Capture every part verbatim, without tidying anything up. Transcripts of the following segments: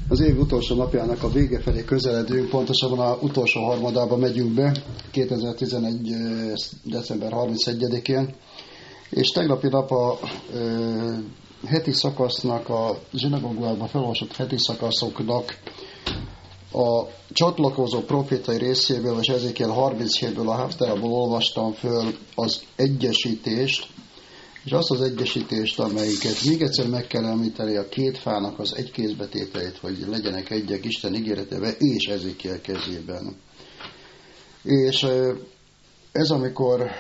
Az év utolsó napjának a vége felé közeledünk, pontosabban az utolsó harmadába megyünk be, kétezer-tizenegy. december harmincegyedikén, és tegnapi nap a ö, heti szakasznak, a zsinagógában felolvasott heti szakaszoknak a csatlakozó profétai részéből, és Ezékiel harminchétből, a Haftárából olvastam föl az egyesítést, és azt az egyesítést, amelyiket még egyszer meg kell említeni, a két fának az egy kézbetételét, hogy legyenek egyek Isten ígéretében és Ezékiel kezében. És ez, amikor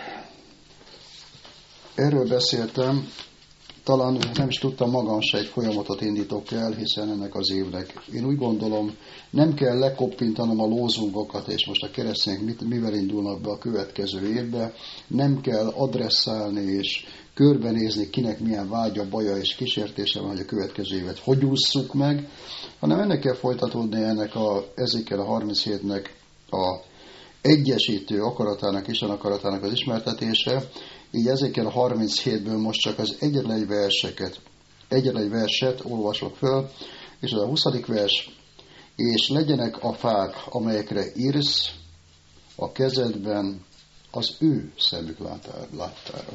erről beszéltem, talán nem is tudtam magam se egy folyamatot indítok el, hiszen ennek az évnek, én úgy gondolom, nem kell lekoppintanom a lózungokat, és most a keresztények mit, mivel indulnak be a következő évbe, nem kell adresszálni és körbenézni, kinek milyen vágya, baja és kísértése van, hogy a következő évet hogy ússzuk meg, hanem ennek kell folytatódni ennek a Ezékiel a harminchétnek a egyesítő akaratának, Isten akaratának az ismertetése. Így Ezékiel a harminchétből most csak az egyetlen egy verseket, egyetlen egy verset olvasok föl, és az a huszadik vers, és legyenek a fák, amelyekre írsz a kezedben az ő szemük láttára.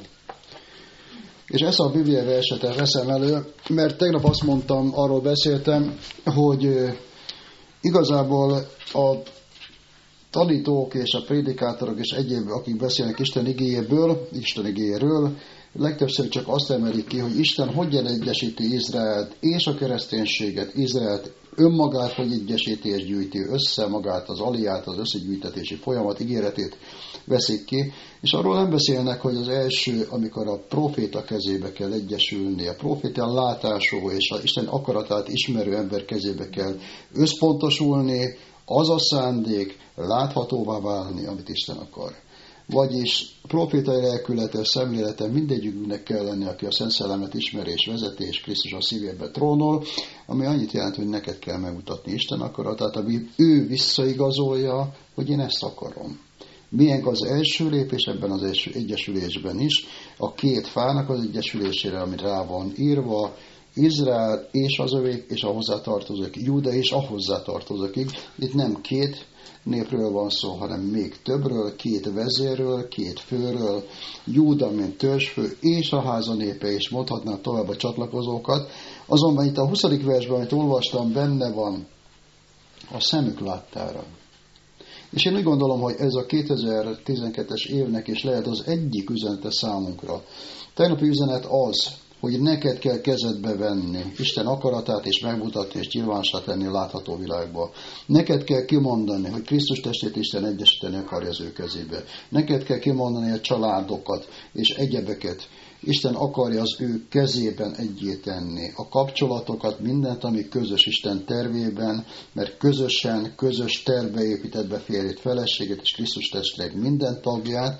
És ezt a Biblia verset veszem elő, mert tegnap azt mondtam, arról beszéltem, hogy igazából a tanítók és a prédikátorok és egyéb, akik beszélnek Isten igéjéből, Isten igéjéről, legtöbbször csak azt emelik ki, hogy Isten hogyan egyesíti Izraelt és a kereszténységet, Izraelt önmagát, hogy egyesíti és gyűjti össze magát, az aliát, az összegyűjtetési folyamat ígéretét veszik ki, és arról nem beszélnek, hogy az első, amikor a proféta kezébe kell egyesülni, a proféta látású és a Isten akaratát ismerő ember kezébe kell összpontosulni, az a szándék láthatóvá válni, amit Isten akar. Vagyis profétai lelkülete, szemlélete mindegyikünknek kell lenni, aki a Szent Szellemet ismeri és vezeti, és Krisztus a szívébe trónol, ami annyit jelent, hogy neked kell megmutatni Isten akaratát, ami ő visszaigazolja, hogy én ezt akarom. Milyen az első lépés ebben az első egyesülésben is, a két fának az egyesülésére, ami rá van írva, Izrael és az övék, és a hozzátartozók, Júda és a hozzátartozókig. Itt nem két népről van szó, hanem még többről, két vezérről, két főről, Júda, mint törzsfő, és a háza népe, és mondhatnám tovább a csatlakozókat. Azonban itt a huszadik versben, amit olvastam, benne van a szemük láttára. És én úgy gondolom, hogy ez a kétezer-tizenkettes évnek is lehet az egyik üzenete számunkra. Tegnapi üzenet az, hogy neked kell kezedbe venni Isten akaratát, és megmutatni, és nyilvánossá tenni a látható világba. Neked kell kimondani, hogy Krisztus testét Isten egyesíteni akarja az ő kezébe. Neked kell kimondani a családokat, és egyebeket. Isten akarja az ő kezében egyé tenni. A kapcsolatokat, mindent, ami közös Isten tervében, mert közösen, közös tervbe épített be férjét, feleségét, és Krisztus testvér minden tagját.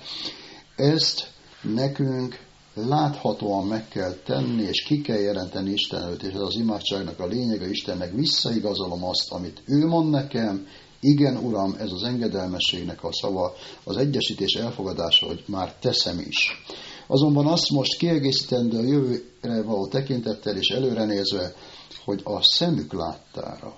Ezt nekünk láthatóan meg kell tenni, és ki kell jelenteni Isten előtt, és ez az imádságnak a lényege, Istennek visszaigazolom azt, amit ő mond nekem, igen, Uram, ez az engedelmességnek a szava, az egyesítés elfogadása, hogy már teszem is. Azonban azt most kiegészítendő a jövőre való tekintettel és előrenézve, hogy a szemük láttára.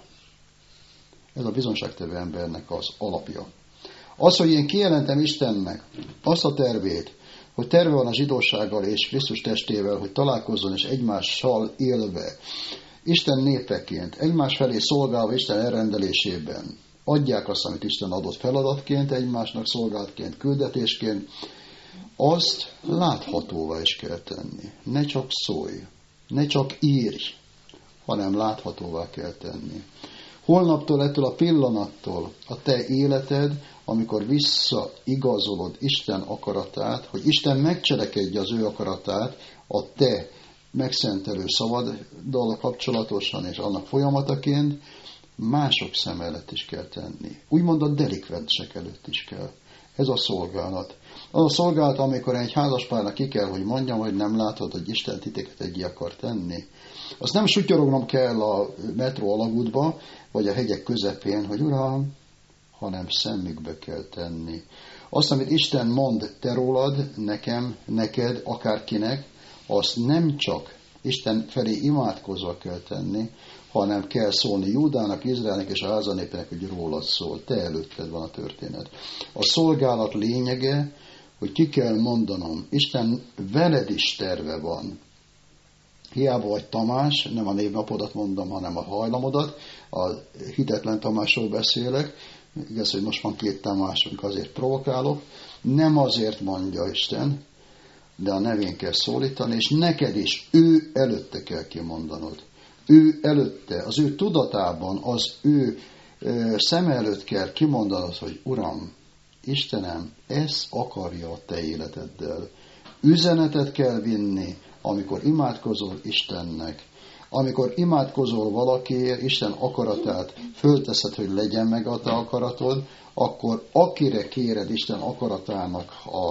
Ez a bizonságtevő embernek az alapja. Az, hogy én kijelentem Istennek azt a tervét, hogy terve van a zsidósággal és Krisztus testével, hogy találkozzon és egymással élve, Isten népeként, egymás felé szolgálva Isten elrendelésében, adják azt, amit Isten adott feladatként, egymásnak szolgálatként, küldetésként, azt láthatóvá is kell tenni. Ne csak szólj, ne csak írj, hanem láthatóvá kell tenni. Holnaptól, ettől a pillanattól a te életed, amikor visszaigazolod Isten akaratát, hogy Isten megcselekedje az ő akaratát, a te megszentelő szavaddal kapcsolatosan és annak folyamataként, mások szem előtt is kell tenni. Úgymond a delikvensek előtt is kell. Ez a szolgálat. Az a szolgálat, amikor egy házaspárnak ki kell, hogy mondjam, hogy nem látod, hogy Isten titeket egyé akar tenni. Azt nem sutyorognom kell a metró alagútba, vagy a hegyek közepén, hogy Uram, hanem szemükbe kell tenni. Azt, amit Isten mond te rólad, nekem, neked, akárkinek, azt nem csak Isten felé imádkozva kell tenni, hanem kell szólni Júdának, Izraelnek és a házanépének, hogy rólad szól. Te előtted van a történet. A szolgálat lényege, hogy ki kell mondanom, Isten veled is terve van. Hiába vagy Tamás, nem a névnapodat mondom, hanem a hajlamodat, a hitetlen Tamásról beszélek, igaz, hogy most van két Tamásunk, azért provokálok, nem azért mondja Isten, de a nevén kell szólítani, és neked is ő előtte kell kimondanod. Ő előtte, az ő tudatában, az ő ö, szem előtt kell kimondanod, hogy Uram, Istenem, ezt akarja a te életeddel. Üzenetet kell vinni, amikor imádkozol Istennek. Amikor imádkozol valakiért, Isten akaratát fölteszed, hogy legyen meg a te akaratod, akkor akire kéred Isten akaratának a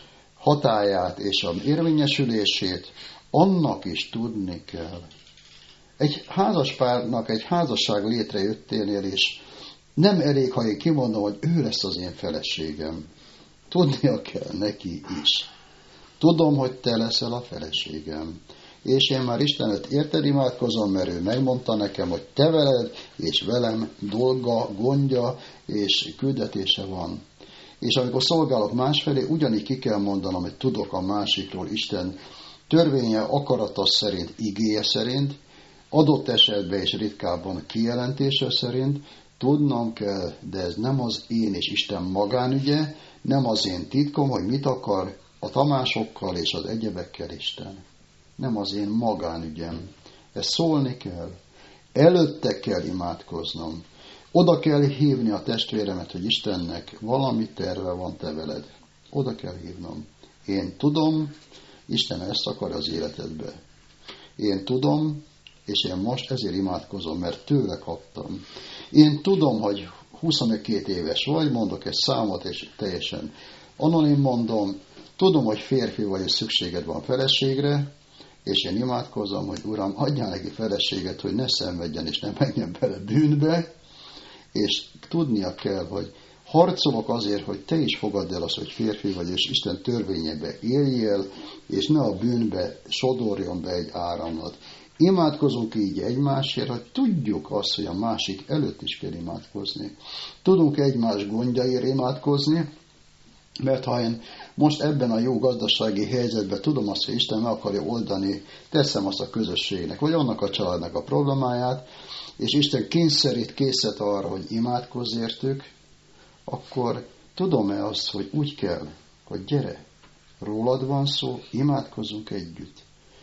hatáját és az érvényesülését, annak is tudni kell. Egy házaspárnak, egy házasság létrejötténél is nem elég, ha én kimondom, hogy ő lesz az én feleségem. Tudnia kell neki is. Tudom, hogy te leszel a feleségem. És én már Istenet érted imádkozom, mert ő megmondta nekem, hogy te veled és velem dolga, gondja és küldetése van. És amikor szolgálok másfelé, ugyanígy ki kell mondanom, hogy tudok a másikról Isten törvénye, akarata szerint, igéje szerint, adott esetben és ritkábban kijelentése szerint, tudnom kell, de ez nem az én és Isten magánügye, nem az én titkom, hogy mit akar a Tamásokkal és az egyebekkel Isten. Nem az én magánügyem. Ezt szólni kell. Előtte kell imádkoznom. Oda kell hívni a testvéremet, hogy Istennek valami terve van te veled. Oda kell hívnom. Én tudom, Isten ezt akar az életedbe. Én tudom, és én most ezért imádkozom, mert tőle kaptam. Én tudom, hogy huszonkettő éves vagy, mondok egy számot, és teljesen anonim mondom, tudom, hogy férfi vagy, és szükséged van feleségre, és én imádkozom, hogy Uram, adjál neki feleséget, hogy ne szenvedjen, és ne menjen bele bűnbe, és tudnia kell, hogy harcolok azért, hogy te is fogadd el azt, hogy férfi vagy, és Isten törvényebe éljél, és ne a bűnbe sodorjon be egy áramlat. Imádkozunk így egymásért, hogy tudjuk azt, hogy a másik előtt is kell imádkozni. Tudunk egymás gondjaért imádkozni, mert ha én most ebben a jó gazdasági helyzetben tudom azt, hogy Isten meg akarja oldani, teszem azt a közösségnek, vagy annak a családnak a problémáját, és Isten kényszerít készít arra, hogy imádkozz értük, akkor tudom-e azt, hogy úgy kell, hogy gyere, rólad van szó, imádkozzunk együtt.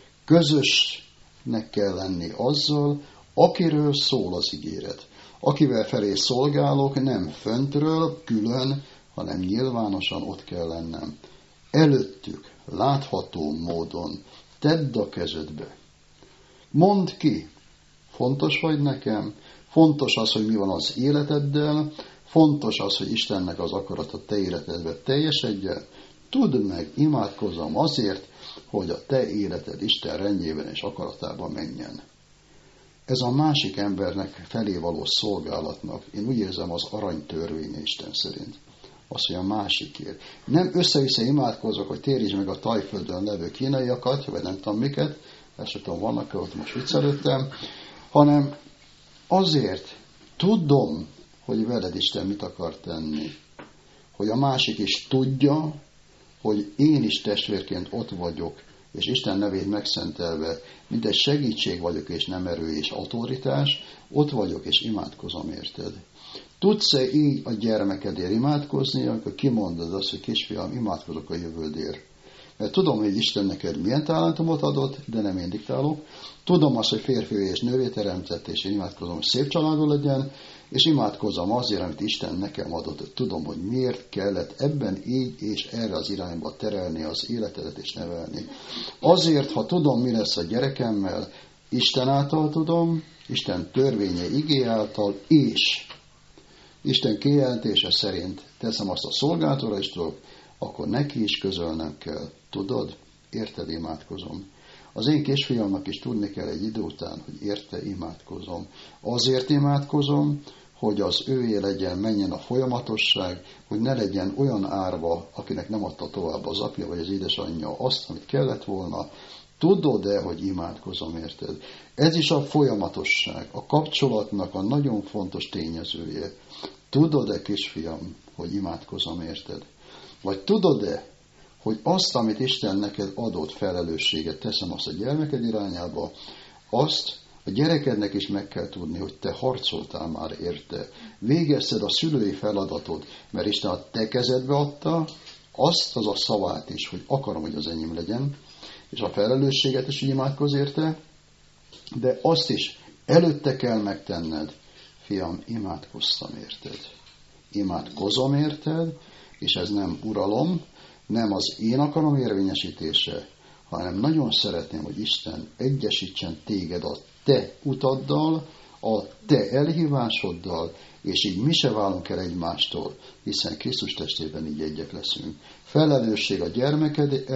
Közösnek kell lenni azzal, akiről szól az ígéret. Akivel felé szolgálok, nem föntről, külön, hanem nyilvánosan ott kell lennem. Előttük, látható módon, tedd a kezedbe. Mondd ki, fontos vagy nekem, fontos az, hogy mi van az életeddel, fontos az, hogy Istennek az akarata te életedbe teljesedjen. Tudd meg, imádkozom azért, hogy a te életed Isten rendjében és akaratában menjen. Ez a másik embernek felé való szolgálatnak, én úgy érzem, az aranytörvény Isten szerint. Az, hogy a másikért. Nem össze-vissza imádkozok, hogy térítsd meg a Tajföldön levő kínaiakat, vagy nem tudom miket, ezt sem tudom, vannak-e ott, most viccelődtem, hanem azért tudom, hogy veled Isten mit akar tenni. Hogy a másik is tudja, hogy én is testvérként ott vagyok, és Isten nevét megszentelve, mint egy segítség vagyok, és nem erő és autoritás, ott vagyok, és imádkozom érted. Tudsz-e így a gyermekedért imádkozni, amikor kimondod azt, hogy kisfiam, imádkozok a jövődért? Mert tudom, hogy Isten neked milyen talentumot adott, de nem én diktálok. Tudom azt, hogy férfi és nővé teremtett, és én imádkozom, hogy szép családod legyen, és imádkozom azért, amit Isten nekem adott. Tudom, hogy miért kellett ebben így és erre az irányba terelni az életedet és nevelni. Azért, ha tudom, mi lesz a gyerekemmel, Isten által tudom, Isten törvénye igé által, és Isten kijelentése szerint teszem azt a szolgálatora is tudok, akkor neki is közölnem kell. Tudod? Érted, imádkozom. Az én kisfiamnak is tudni kell egy idő után, hogy érte, imádkozom. Azért imádkozom, hogy az őé legyen, menjen a folyamatosság, hogy ne legyen olyan árva, akinek nem adta tovább az apja vagy az édesanyja azt, amit kellett volna. tudod-e, hogy imádkozom érted? Ez is a folyamatosság, a kapcsolatnak a nagyon fontos tényezője. Tudod-e, kisfiam, hogy imádkozom érted? Vagy tudod-e, hogy azt, amit Isten neked adott felelősséget, teszem azt a gyermeked irányába, azt a gyerekednek is meg kell tudni, hogy te harcoltál már érte. Végezted a szülői feladatod, mert Isten a te kezedbe adta, azt az a szavát is, hogy akarom, hogy az enyém legyen, és a felelősséget is imádkozz érte, de azt is előtte kell megtenned, fiam, imádkoztam érted. Imádkozom érted, és ez nem uralom, nem az én akarom érvényesítése, hanem nagyon szeretném, hogy Isten egyesítsen téged a te utaddal, a te elhívásoddal, és így mi se válunk el egymástól, hiszen Krisztus testében így egyek leszünk. Felelősség a gyermeked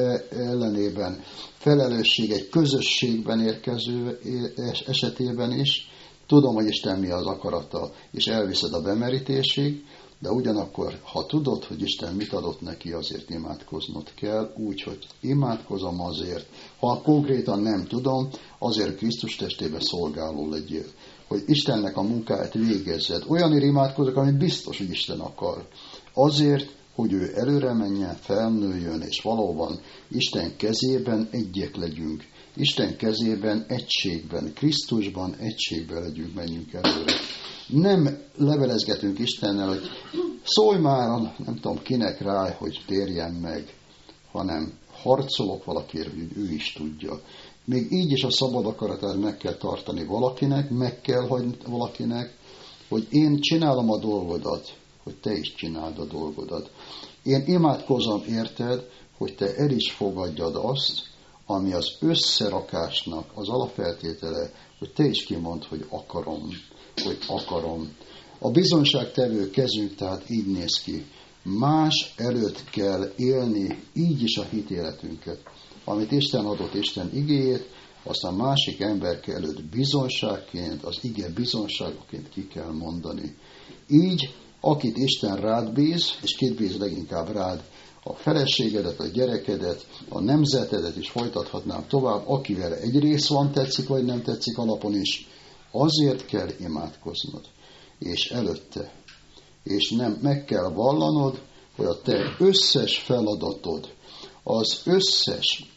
ellenében, felelősség egy közösségben érkező esetében is. Tudom, hogy Isten mi az akarata, és elviszed a bemerítésig, de ugyanakkor, ha tudod, hogy Isten mit adott neki, azért imádkoznod kell, úgy, hogy imádkozom azért. Ha konkrétan nem tudom, azért Krisztus testébe szolgáló legyél. Hogy Istennek a munkáját végezzed. Olyanért imádkozok, amit biztos, hogy Isten akar. Azért, hogy ő előre menjen, felnőjön, és valóban Isten kezében egyek legyünk. Isten kezében egységben, Krisztusban egységben legyünk, menjünk előre. Nem levelezgetünk Istennel, hogy szólj már, nem tudom kinek rá, hogy térjen meg, hanem harcolok valakiért, hogy ő is tudja. Még így is a szabad akaratát meg kell tartani valakinek, meg kell hagyni valakinek, hogy én csinálom a dolgodat, hogy te is csináld a dolgodat. Én imádkozom érted, hogy te el is fogadjad azt, ami az összerakásnak az alapfeltétele, hogy te is kimondd, hogy akarom, hogy akarom. A bizonyságtevő kezünk tehát így néz ki. Más előtt kell élni így is a hitéletünket. Amit Isten adott, Isten igéjét, azt a másik ember előtt bizonságként, az ige bizonságoként ki kell mondani. Így, akit Isten rád bíz, és kit bíz leginkább rád, a feleségedet, a gyerekedet, a nemzetedet is folytathatnám tovább, akivel egy rész van, tetszik vagy nem tetszik alapon is, azért kell imádkoznod, és előtte. És nem meg kell vallanod, hogy a te összes feladatod, az összes,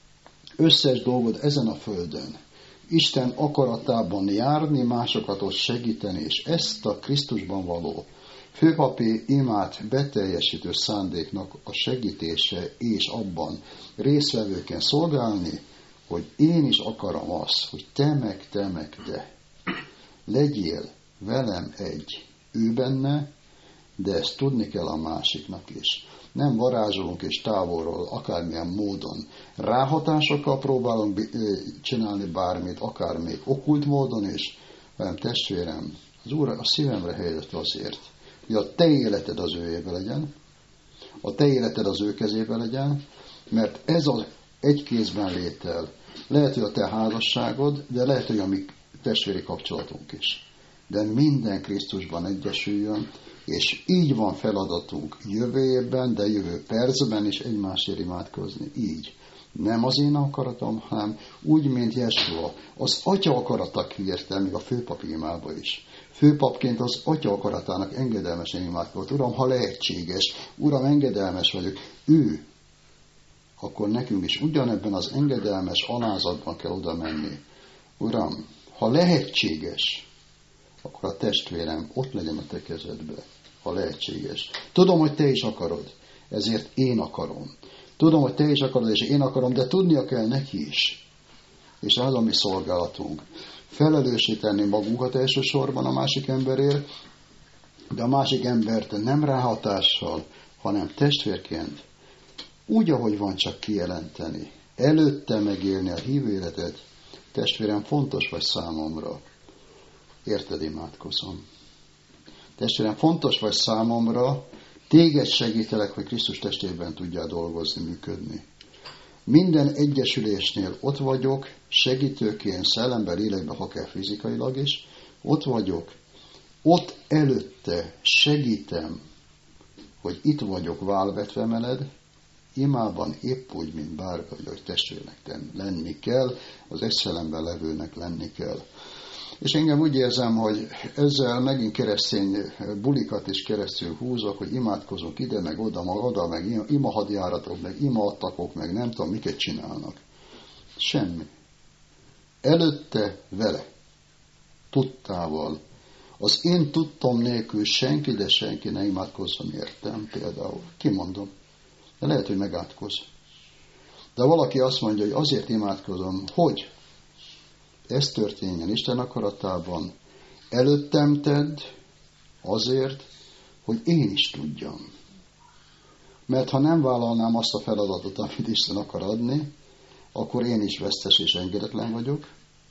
összes dolgod ezen a földön, Isten akaratában járni, másokat ott segíteni, és ezt a Krisztusban való főpapi imát beteljesítő szándéknak a segítése és abban résztvevőként szolgálni, hogy én is akarom azt, hogy te meg, te meg, te. Legyél velem egy, ő benne, de ezt tudni kell a másiknak is. Nem varázsolunk és távolról, akármilyen módon. Ráhatásokkal próbálunk csinálni bármit, akár még okkult módon is, hanem testvérem, az Úr a szívemre helyezett azért, hogy a te életed az őjébe legyen, a te életed az ő kezébe legyen, mert ez az egy kézben létel. Lehet, hogy a te házasságod, de lehet, hogy a mi testvéri kapcsolatunk is. De minden Krisztusban egyesüljön, és így van feladatunk jövő évben, de jövő percben is egymásért imádkozni. Így. Nem az én akaratom, hanem úgy, mint Jesua. Az Atya akarata kérte, még a főpapi imába is. Főpapként az Atya akaratának engedelmesen imádkozott. Uram, ha lehetséges, Uram, engedelmes vagyok. Ő, akkor nekünk is ugyanebben az engedelmes alázatban kell oda menni. Uram, ha lehetséges, akkor a testvérem ott legyen a te kezedbe, ha lehetséges. Tudom, hogy te is akarod, ezért én akarom. Tudom, hogy te is akarod, és én akarom, de tudnia kell neki is. És az a mi szolgálatunk. Felelősíteni magunkat elsősorban a másik emberért, de a másik embert nem ráhatással, hanem testvérként, úgy, ahogy van, csak kijelenteni. Előtte megélni a hívő életet. Testvérem, fontos vagy számomra. Érted, imádkozom. Testvérem, fontos vagy számomra, téged segítelek, hogy Krisztus testében tudjál dolgozni, működni. Minden egyesülésnél ott vagyok, segítőként, szellemben, lélekben, ha kell fizikailag is, ott vagyok, ott előtte segítem, hogy itt vagyok válvetve meled, Imában épp úgy, mint bárki, hogy testvérnek lenni kell, az egy szellemben levőnek lenni kell. És engem úgy érzem, hogy ezzel megint keresztény bulikat is keresztül húzok, hogy imádkozunk ide, meg oda, meg oda, meg imahadjáratok, meg imaattakok, meg nem tudom, miket csinálnak. Semmi. Előtte vele, tudtával. Az én tudtam nélkül senki, de senki ne imádkozzon értem, például. Kimondom. De lehet, hogy megátkoz. De valaki azt mondja, hogy azért imádkozom, hogy ez történjen Isten akaratában. Előttem tedd azért, hogy én is tudjam. Mert ha nem vállalnám azt a feladatot, amit Isten akar adni, akkor én is vesztes és engedetlen vagyok.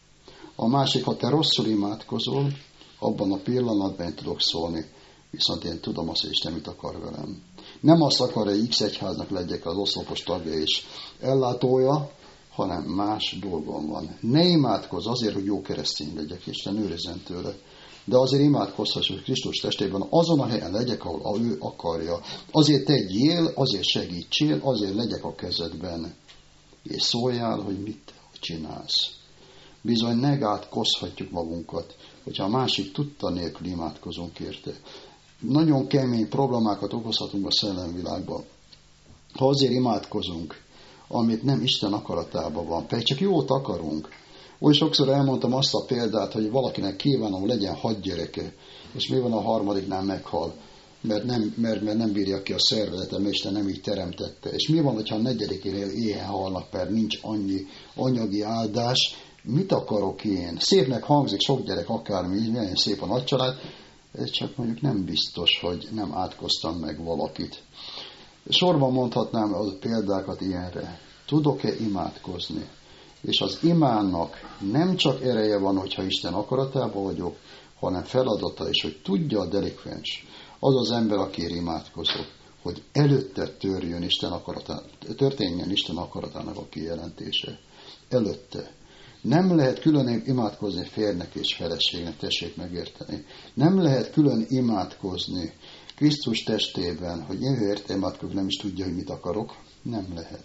A másik, ha te rosszul imádkozol, abban a pillanatban én tudok szólni, viszont én tudom azt, hogy Isten mit akar velem. Nem azt akar, hogy X egyháznak legyek az oszlopos tagja és ellátója, hanem más dolgom van. Ne imádkozz azért, hogy jó keresztény legyek, Isten őrizzen tőle. De azért imádkozhass, hogy Krisztus testében azon a helyen legyek, ahol ő akarja. Azért tegyél, azért segítsél, azért legyek a kezedben. És szóljál, hogy mit csinálsz. Bizony megátkozhatjuk magunkat, hogyha a másik tudta nélkül imádkozunk érte. Nagyon kemény problémákat okozhatunk a szellemvilágban. Ha azért imádkozunk, amit nem Isten akaratában van, pedig csak jót akarunk. Oly sokszor elmondtam azt a példát, hogy valakinek kívánom, legyen hat gyereke, és mi van a harmadiknál meghal, mert nem, mert, mert nem bírja ki a szervezete, mert Isten nem így teremtette. És mi van, hogyha a negyedikénél éhen halnak, mert nincs annyi anyagi áldás, mit akarok én? Szépnek hangzik, sok gyerek, akármi, milyen szép a nagycsalád, ez csak mondjuk nem biztos, hogy nem átkoztam meg valakit. Sorban mondhatnám a példákat ilyenre. Tudok-e imádkozni? És az imánnak nem csak ereje van, hogyha Isten akaratában vagyok, hanem feladata is, hogy tudja a delikvens, az az ember, akiért imádkozok, hogy előtte törjön Isten akaratá, történjen Isten akaratának a kijelentése. Előtte. Nem lehet külön imádkozni férnek és feleségnek, tessék megérteni. Nem lehet külön imádkozni Krisztus testében, hogy én érte imádkozok, nem is tudja, hogy mit akarok. Nem lehet.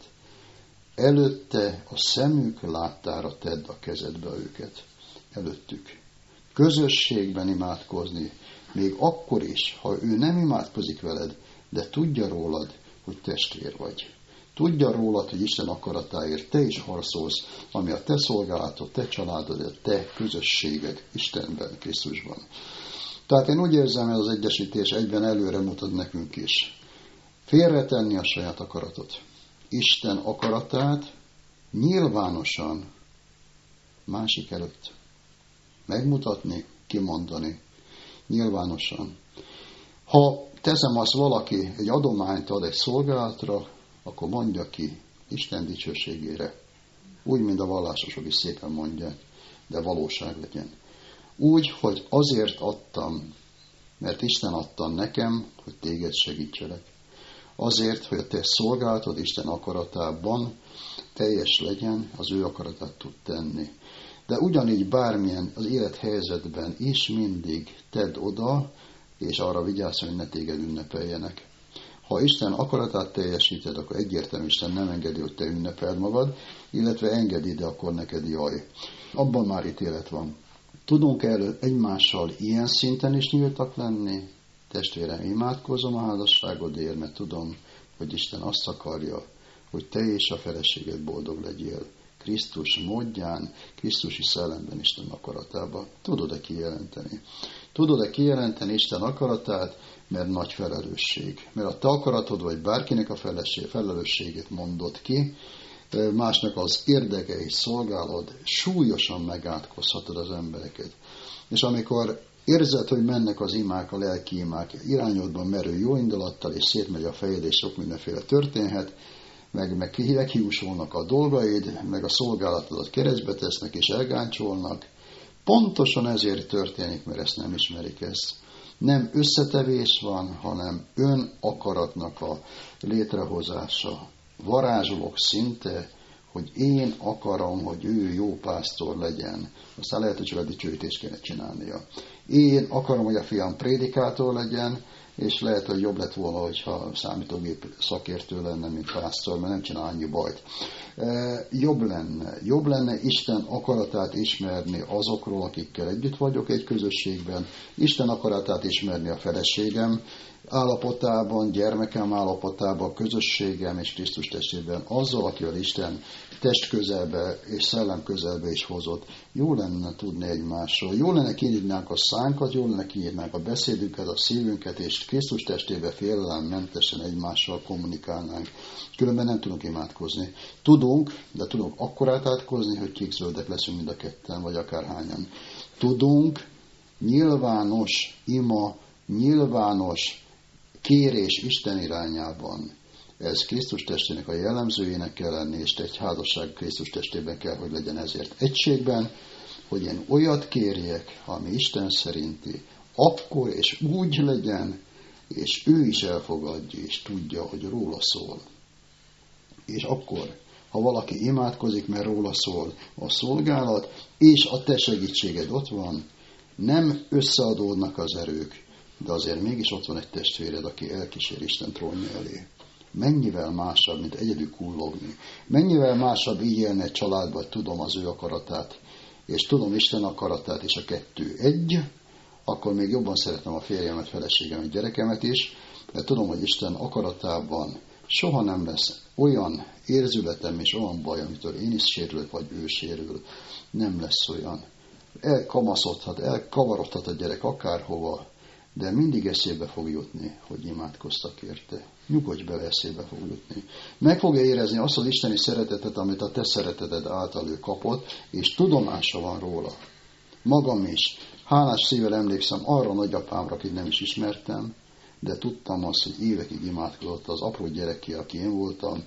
Előtte a szemük láttára tedd a kezedbe őket. Előttük. Közösségben imádkozni, még akkor is, ha ő nem imádkozik veled, de tudja rólad, hogy testvér vagy. Tudja rólad, hogy Isten akaratáért te is harcolsz, ami a te szolgálatod, te családod, a te közösséged Istenben, Krisztusban. Tehát én úgy érzem, hogy az egyesítés egyben előre mutat nekünk is. Félretenni a saját akaratot. Isten akaratát nyilvánosan másik előtt megmutatni, kimondani. Nyilvánosan. Ha teszem azt, valaki egy adományt ad egy szolgálatra, akkor mondja ki Isten dicsőségére. Úgy, mint a vallásosok is szépen mondják, de valóság legyen. Úgy, hogy azért adtam, mert Isten adta nekem, hogy téged segítselek. Azért, hogy a te szolgálatod Isten akaratában teljes legyen, az ő akaratát tud tenni. De ugyanígy bármilyen az élethelyzetben is mindig tedd oda, és arra vigyázz, hogy ne téged ünnepeljenek. Ha Isten akaratát teljesíted, akkor egyértelmű Isten nem engedi, hogy te ünnepeld magad, illetve engedi, de akkor neked jaj. Abban már ítélet van. Tudunk elő egymással ilyen szinten is nyíltak lenni? Testvérem, imádkozom a házasságodért, mert tudom, hogy Isten azt akarja, hogy te és a feleséged boldog legyél. Krisztus módján, Krisztusi szellemben Isten akaratába. Tudod-e kijelenteni? Tudod-e kijelenteni Isten akaratát, mert nagy felelősség. Mert a te akaratod, vagy bárkinek a felelősségét mondod ki, másnak az érdekeit szolgálod, súlyosan megátkozhatod az embereket. És amikor érzed, hogy mennek az imák, a lelki imák, irányodban merő jó indulattal, és szétmegy a fejed, és sok mindenféle történhet, meg, meg meghiúsulnak a dolgaid, meg a szolgálatodat keresztbe tesznek, és elgáncsolnak. Pontosan ezért történik, mert ezt nem ismerik ezt. Nem összetevés van, hanem ön akaratnak a létrehozása. Varázsolok szinte, hogy én akarom, hogy ő jó pásztor legyen. Aztán lehet, hogy csak a dicsőítést kéne csinálnia. Én akarom, hogy a fiam prédikátor legyen, és lehet, hogy jobb lett volna, hogyha számítógép szakértő lenne, mint pásztor, mert nem csinál annyi bajt. Jobb lenne, jobb lenne Isten akaratát ismerni azokról, akikkel együtt vagyok egy közösségben, Isten akaratát ismerni a feleségem állapotában, gyermekem állapotában, közösségem és Krisztus testében, azzal, akivel Isten test közelbe és szellem közelbe is hozott. Jó lenne tudni egymásról, jó lenne kinyitnánk a szánkat, jó lenne kinyitnánk a beszédünket, a szívünket, és Krisztus testébe félelemmentes egymással kommunikálnánk. Különben nem tudunk imádkozni. Tudunk, de tudunk akkorát átkozni, hogy kék-zöldek leszünk mind a ketten, vagy akárhányan. Tudunk nyilvános ima, nyilvános kérés Isten irányában. Ez Krisztus testének a jellemzőjének kell lenni, és egy házasság Krisztus testében kell, hogy legyen ezért egységben, hogy én olyat kérjek, ami Isten szerinti, akkor és úgy legyen, és ő is elfogadja, és tudja, hogy róla szól. És akkor, ha valaki imádkozik, mert róla szól a szolgálat, és a te segítséged ott van, nem összeadódnak az erők, de azért mégis ott van egy testvéred, aki elkísér Isten trónja elé. Mennyivel másabb, mint egyedül kullogni. Mennyivel másabb így élni egy családban, hogy tudom az ő akaratát, és tudom Isten akaratát, és a kettő egy, akkor még jobban szeretem a férjemet, feleségemet, gyerekemet is, mert tudom, hogy Isten akaratában soha nem lesz olyan érzületem és olyan baj, amitől én is sérülök, vagy ő sérül. Nem lesz olyan. Elkamaszodhat, elkavarodhat a gyerek akárhova, de mindig eszébe fog jutni, hogy imádkoztak érte. Nyugodj bele, eszébe fog jutni. Meg fogja érezni azt az isteni szeretetet, amit a te szereteted által ő kapott, és tudomása van róla. Magam is. Hálás szívvel emlékszem arra nagyapámra, akit nem is ismertem, de tudtam azt, hogy évekig imádkozott az apró gyereki, aki én voltam,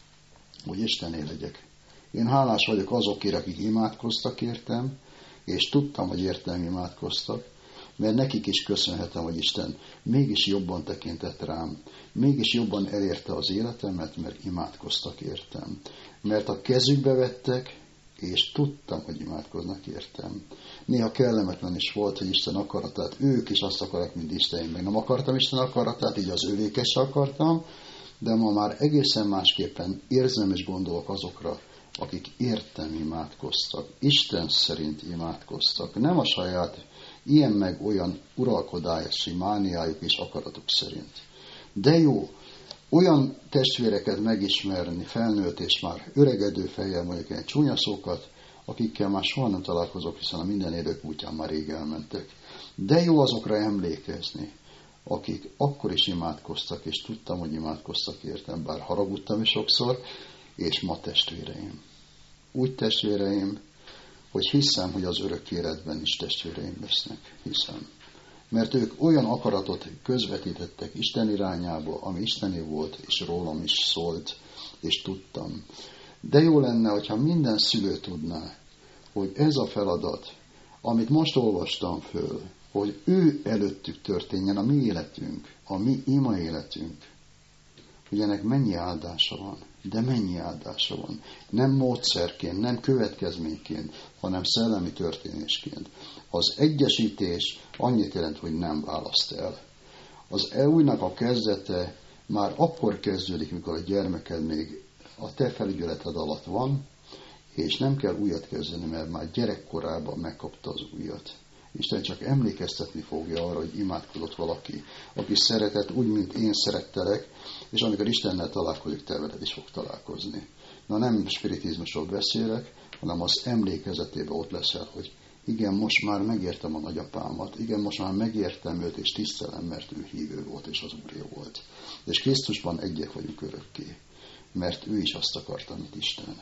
hogy Istené legyek. Én hálás vagyok azokért, akik imádkoztak értem, és tudtam, hogy értem imádkoztak, mert nekik is köszönhetem, hogy Isten mégis jobban tekintett rám, mégis jobban elérte az életemet, mert imádkoztak értem. Mert a kezükbe vettek, és tudtam, hogy imádkoznak értem. Néha kellemetlen is volt, hogy Isten akaratát, ők is azt akarják, mint Isten, én meg nem akartam Isten akaratát, így az övéket se akartam, de ma már egészen másképpen érzem és gondolok azokra, akik értem imádkoztak, Isten szerint imádkoztak, nem a saját ilyen meg olyan uralkodási mániájuk és akaratuk szerint. De jó, olyan testvéreket megismerni, felnőtt és már öregedő fejjel, mondjuk egy csúnya szókat, akikkel már soha nem találkozok, hiszen a minden élők útján már rég elmentek. De jó azokra emlékezni, akik akkor is imádkoztak, és tudtam, hogy imádkoztak értem, bár haragudtam is sokszor, és ma testvéreim. Úgy testvéreim, hogy hiszem, hogy az örök életben is testvéreim lesznek. Hiszem. Mert ők olyan akaratot közvetítettek Isten irányába, ami isteni volt, és rólam is szólt, és tudtam. De jó lenne, hogyha minden szülő tudná, hogy ez a feladat, amit most olvastam föl, hogy ő előttük történjen a mi életünk, a mi ima életünk, hogy ennek mennyi áldása van, de mennyi áldása van. Nem módszerként, nem következményként, hanem szellemi történésként. Az egyesítés annyit jelent, hogy nem választ el. Az e újnak a kezdete már akkor kezdődik, mikor a gyermeked még a te felügyeleted alatt van, és nem kell újat kezdeni, mert már gyerekkorában megkapta az újat. Isten csak emlékeztetni fogja arra, hogy imádkozott valaki, aki szeretett úgy, mint én szerettelek, és amikor Istennel találkozik, te veled is fog találkozni. Na nem spiritizmusról beszélek, hanem az emlékezetében ott leszel, hogy igen, most már megértem a nagyapámat, igen, most már megértem őt, és tisztelem, mert ő hívő volt, és az Úrja volt. És Krisztusban egyek vagyunk örökké, mert ő is azt akarta, mint Isten.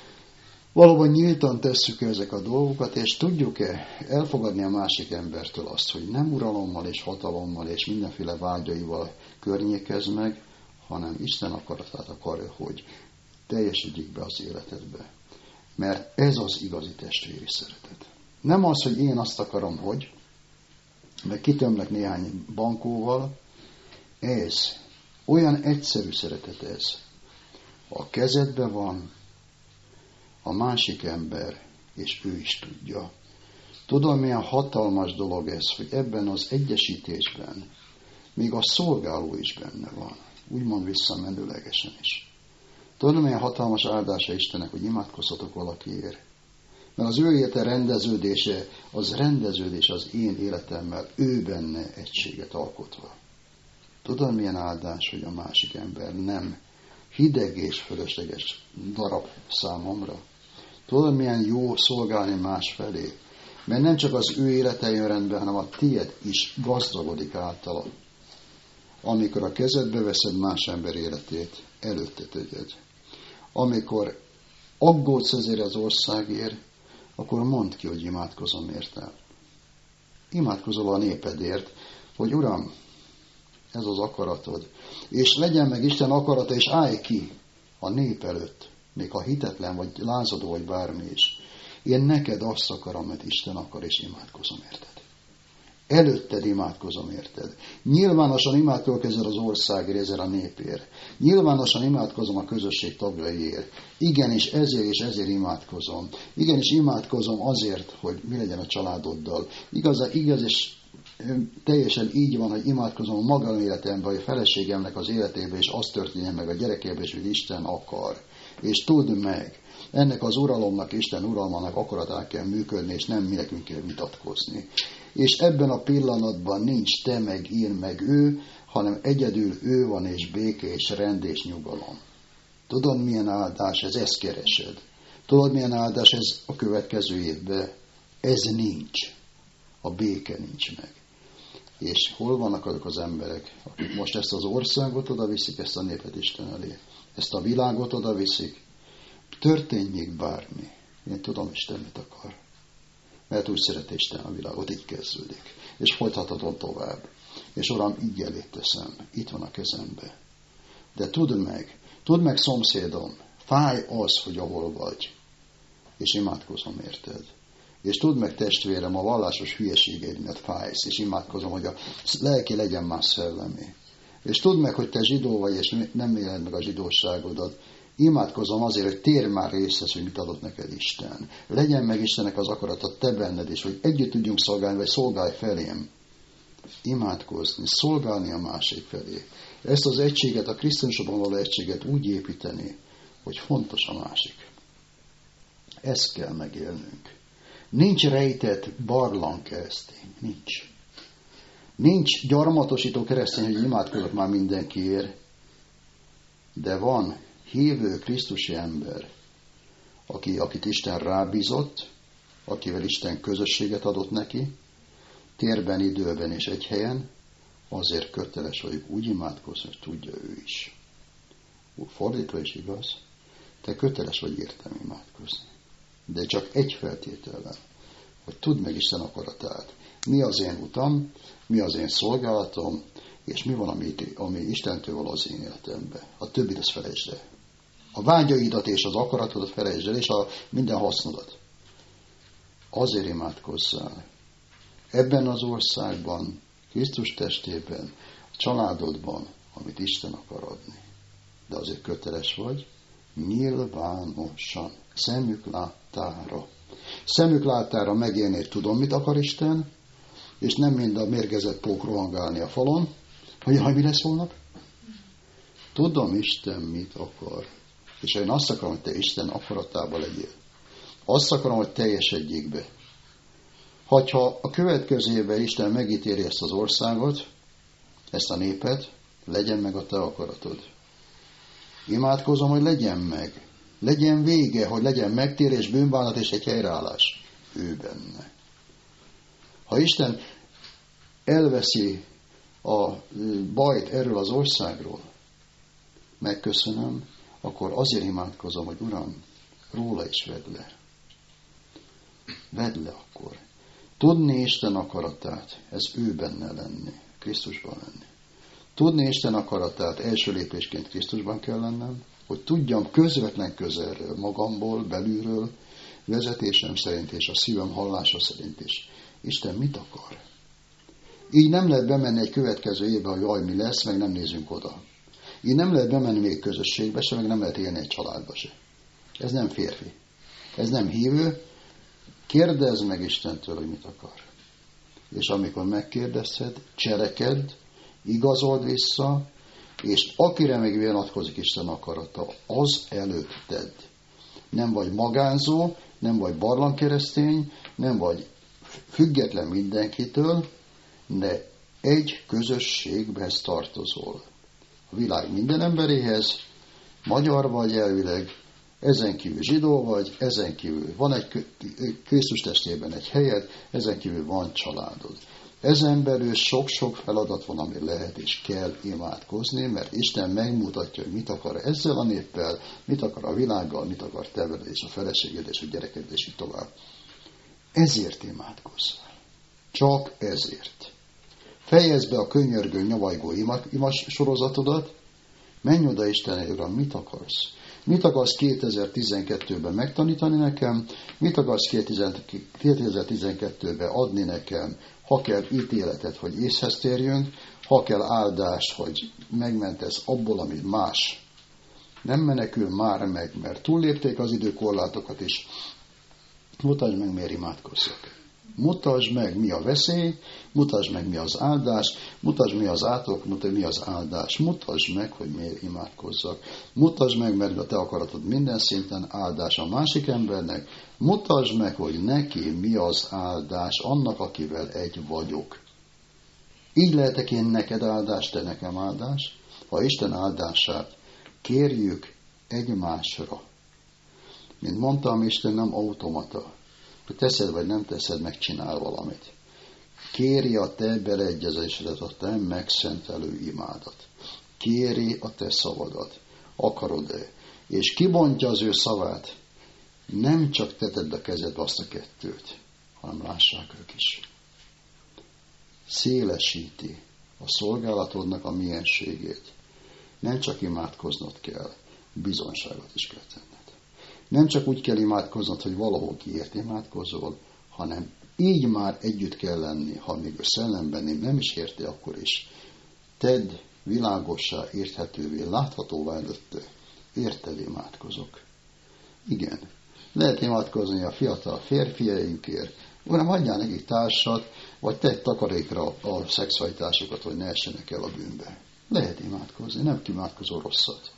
Valóban nyíltan tesszük ezek a dolgokat, és tudjuk-e elfogadni a másik embertől azt, hogy nem uralommal és hatalommal és mindenféle vágyaival környékez meg, hanem Isten akaratát akarja, hogy teljesítsük be az életedbe. Mert ez az igazi testvéri szeretet. Nem az, hogy én azt akarom, hogy, meg kitömlek néhány bankóval, ez, olyan egyszerű szeretet ez. A kezedben van, a másik ember, és ő is tudja. Tudom, milyen hatalmas dolog ez, hogy ebben az egyesítésben még a szolgáló is benne van, úgymond visszamenőlegesen is. Tudod, milyen hatalmas áldása Istennek, hogy imádkozhatok valakiért? Mert az ő élete rendeződése, az rendeződés az én életemmel, ő benne egységet alkotva. Tudod, milyen áldás, hogy a másik ember nem hideg és fölösleges darab számomra? Tudod, milyen jó szolgálni más felé? Mert nem csak az ő élete jön rendbe, hanem a tiéd is gazdagodik általa. Amikor a kezedbe veszed más ember életét, előtte tegyed. Amikor aggódsz ezért az országért, akkor mondd ki, hogy imádkozom érte. Imádkozol a népedért, hogy Uram, ez az akaratod. És legyen meg Isten akarata, és állj ki a nép előtt, még ha hitetlen, vagy lázadó, vagy bármi is. Én neked azt akarom, mert Isten akar, és imádkozom érted. Előtted imádkozom érted. Nyilvánosan imádkozok ezzel az országért, ezzel a népért. Nyilvánosan imádkozom a közösség tagjaiért. Igenis, ezért és ezért imádkozom. Igenis, imádkozom azért, hogy mi legyen a családoddal. Igaz, igaz és teljesen így van, hogy imádkozom a magam életemben, vagy a feleségemnek az életében, és az történjen meg a gyerekében, és hogy Isten akar. És tudd meg, ennek az uralomnak, Isten uralmának akaratán kell működni, és nem mi nekünk kell vitatkozni. És ebben a pillanatban nincs te meg én meg ő, hanem egyedül ő van, és béke, és rend, és nyugalom. Tudod, milyen áldás ez? Ezt keresed. Tudod, milyen áldás ez a következő évben? Ez nincs. A béke nincs meg. És hol vannak azok az emberek, akik most ezt az országot oda viszik, ezt a népet Isten elé? Ezt a világot oda viszik? Történjék bármi. Én tudom, Isten mit akar. Mert úgy szereti Isten a világot, így kezdődik. És folytathatom tovább. És Uram, így elé teszem. Itt van a kezembe. De tudd meg, tudd meg szomszédom, fáj az, hogy ahol vagy. És imádkozom érted. És tudd meg testvérem, a vallásos hülyeségeid miatt fájsz, és imádkozom, hogy a lelki legyen más szellemi. És tudd meg, hogy te zsidó vagy, és nem éled meg a zsidóságodat. Imádkozom azért, hogy térj már részhez, hogy mit adott neked Isten. Legyen meg Istennek az akarata te benned is, hogy együtt tudjunk szolgálni, vagy szolgálj felém. Imádkozni, szolgálni a másik felé. Ezt az egységet, a Krisztusban való egységet úgy építeni, hogy fontos a másik. Ezt kell megélnünk. Nincs rejtett barlang keresztény. Nincs. Nincs gyarmatosító keresztény, hogy imádkozok már mindenkiért. De van hívő krisztusi ember, aki, akit Isten rábízott, akivel Isten közösséget adott neki, térben, időben és egy helyen, azért köteles vagyok úgy imádkozni, hogy tudja ő is. Fordítva is igaz, te köteles vagy értem imádkozni. De csak egy feltétellel, hogy tudd meg Isten akaratát. Mi az én utam, mi az én szolgálatom, és mi van, ami, ami Istentől való az én életemben. A többit azt felejtsd el. A vágyaidat és az akaratodat felejtsd el, és a minden hasznodat. Azért imádkozzál. Ebben az országban, Krisztus testében, a családodban, amit Isten akar adni. De azért köteles vagy, nyilvánosan, szemük láttára. Szemük láttára megélni, tudom, mit akar Isten, és nem mind a mérgezett pók rohangálni a falon, hogy jaj, mi lesz holnap? Tudom, Isten mit akar. És én azt akarom, hogy te Isten akaratában legyél. Azt akarom, hogy teljesedjék be. Hogyha a következő évben Isten megítéli ezt az országot, ezt a népet, legyen meg a te akaratod. Imádkozom, hogy legyen meg. Legyen vége, hogy legyen megtérés, bűnbánat és egy helyreállás. Ő benne. Ha Isten elveszi a bajt erről az országról, megköszönöm, akkor azért imádkozom, hogy Uram, róla is vedd le. Vedd le akkor. Tudni Isten akaratát, ez ő benne lenni, Krisztusban lenni. Tudni Isten akaratát első lépésként Krisztusban kell lennem, hogy tudjam közvetlen közelről, magamból, belülről, vezetésem szerint és a szívem hallása szerint is. Isten mit akar? Így nem lehet bemenni egy következő évbe, hogy jaj, mi lesz, meg nem nézünk oda. Így nem lehet bemenni még közösségbe se, meg nem lehet élni egy családba se. Ez nem férfi. Ez nem hívő. Kérdezd meg Istentől, hogy mit akar. És amikor megkérdezted, cselekedd, igazold vissza, és akire még vonatkozik Isten akarata, az előtt tedd. Nem vagy magánzó, nem vagy barlangkeresztény, nem vagy független mindenkitől, de egy közösséghez tartozol. A világ minden emberéhez, magyar vagy elvileg, ezen kívül zsidó vagy, ezen kívül van egy Krisztus testében egy helyed, ezen kívül van családod. Ezen belül sok-sok feladat van, ami lehet és kell imádkozni, mert Isten megmutatja, hogy mit akar ezzel a néppel, mit akar a világgal, mit akar te veled és a feleséged és a gyereked és így tovább. Ezért imádkozzál. Csak ezért. Fejezd be a könyörgő, nyavajgó imas sorozatodat, menj oda Istenre, Uram, mit akarsz? Mit akarsz kétezer-tizenkettőben megtanítani nekem? Mit akarsz kétezer-tizenkettőben adni nekem? Ha kell ítéletet, hogy észhez térjünk, ha kell áldás, hogy megmentesz abból, amit más. Nem menekül már meg, mert túllépték az időkorlátokat is. Mutasd meg, miért imádkozzak. Mutasd meg, mi a veszély, mutasd meg, mi az áldás, mutasd, mi az átok, mutasd, mi az áldás. Mutasd meg, hogy miért imádkozzak. Mutasd meg, mert a te akaratod minden szinten áldás a másik embernek. Mutasd meg, hogy neki mi az áldás, annak, akivel egy vagyok. Így lehetek én neked áldás, te nekem áldás, ha Isten áldását kérjük egymásra. Mint mondtam, Isten nem automata. Hogy teszed vagy nem teszed, megcsinál valamit. Kéri a te beleegyezésedet, a te megszentelő imádat. Kéri a te szavadat. Akarod-e? És kibontja az ő szavát. Nem csak te tedd a kezedbe azt a kettőt, hanem lássák ők is. Szélesíti a szolgálatodnak a mienségét. Nem csak imádkoznod kell, bizonyságot is kell tenned. Nem csak úgy kell imádkoznod, hogy valahol kiért imádkozol, hanem így már együtt kell lenni, ha még a szellemben nem is érti, akkor is. Tedd világossá, érthetővé, láthatóvá előtte. Érted, imádkozok. Igen. Lehet imádkozni a fiatal férfiainkért. Uram, adjál nekik társat, vagy tedd takarékra a szexualitásokat, hogy ne essenek el a bűnbe. Lehet imádkozni, nem imádkozol rosszat.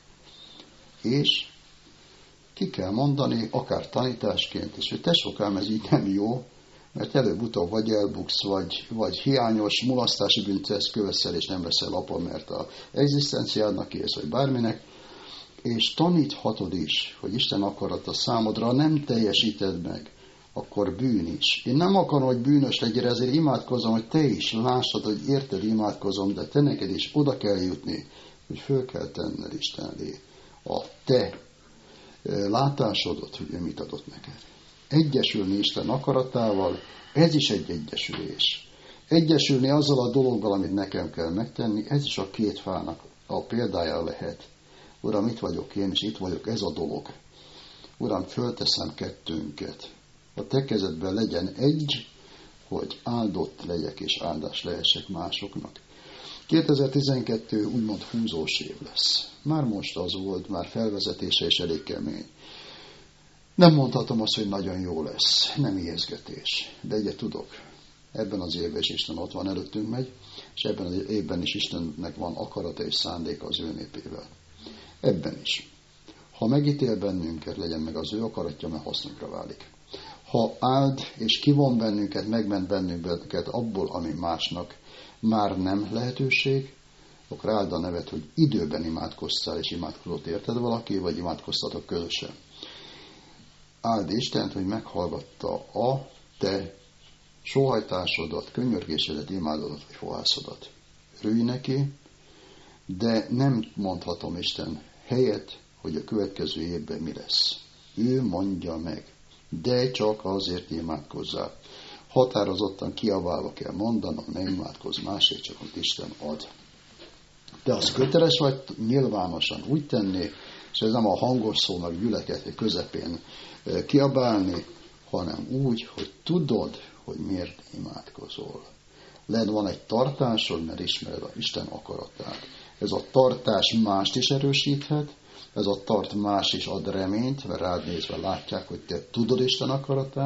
És ki kell mondani, akár tanításként is, hogy te sokám, ez így nem jó, mert előbb-utóbb vagy elbuksz, vagy, vagy hiányos, mulasztási bűnt köveszel, és nem veszel apa, mert a egzisztenciádnak élsz, vagy bárminek, és taníthatod is, hogy Isten akarata számodra nem teljesíted meg, akkor bűn is. Én nem akarom, hogy bűnös legyél, ezért imádkozom, hogy te is lássad, hogy érted, imádkozom, de te neked is oda kell jutni, hogy föl kell tenned Isten elé a te látásodat, hogy ő mit adott neked. Egyesülni Isten akaratával, ez is egy egyesülés. Egyesülni azzal a dologgal, amit nekem kell megtenni, ez is a két fának a példája lehet. Uram, itt vagyok én, és itt vagyok, ez a dolog. Uram, fölteszem kettőnket. A te kezedben legyen egy, hogy áldott legyek, és áldás lehessek másoknak. kétezer-tizenkettő úgymond húzós év lesz. Már most az volt, már felvezetése és elég kemény. Nem mondhatom azt, hogy nagyon jó lesz, nem ijeszgetés, de egyet tudok. Ebben az évben is Isten ott van, előttünk megy, és ebben az évben is Istennek van akarata és szándéka az ő népével. Ebben is. Ha megítél bennünket, legyen meg az ő akaratja, mert hasznunkra válik. Ha áld és kivon bennünket, megment bennünket abból, ami másnak már nem lehetőség, akkor áld a nevet, hogy időben imádkoztál, és imádkozott érted valaki, vagy imádkoztatok közösen. Áld Istent, hogy meghallgatta a te sóhajtásodat, könyörgésedet, imádodat, vagy fohászodat. Örülj neki, de nem mondhatom Isten helyet, hogy a következő évben mi lesz. Ő mondja meg, de csak azért imádkozzál. Határozottan kiabálva kell mondanom, ne imádkozz másért, csak amit Isten ad. De az köteles vagy nyilvánosan úgy tenni, és ez nem a hangos szónak gyülekezet közepén kiabálni, hanem úgy, hogy tudod, hogy miért imádkozol. Lehet van egy tartásod, mert ismered a Isten akaratát. Ez a tartás mást is erősíthet, ez a tart más is ad reményt, mert rád nézve látják, hogy te tudod Isten akaratát,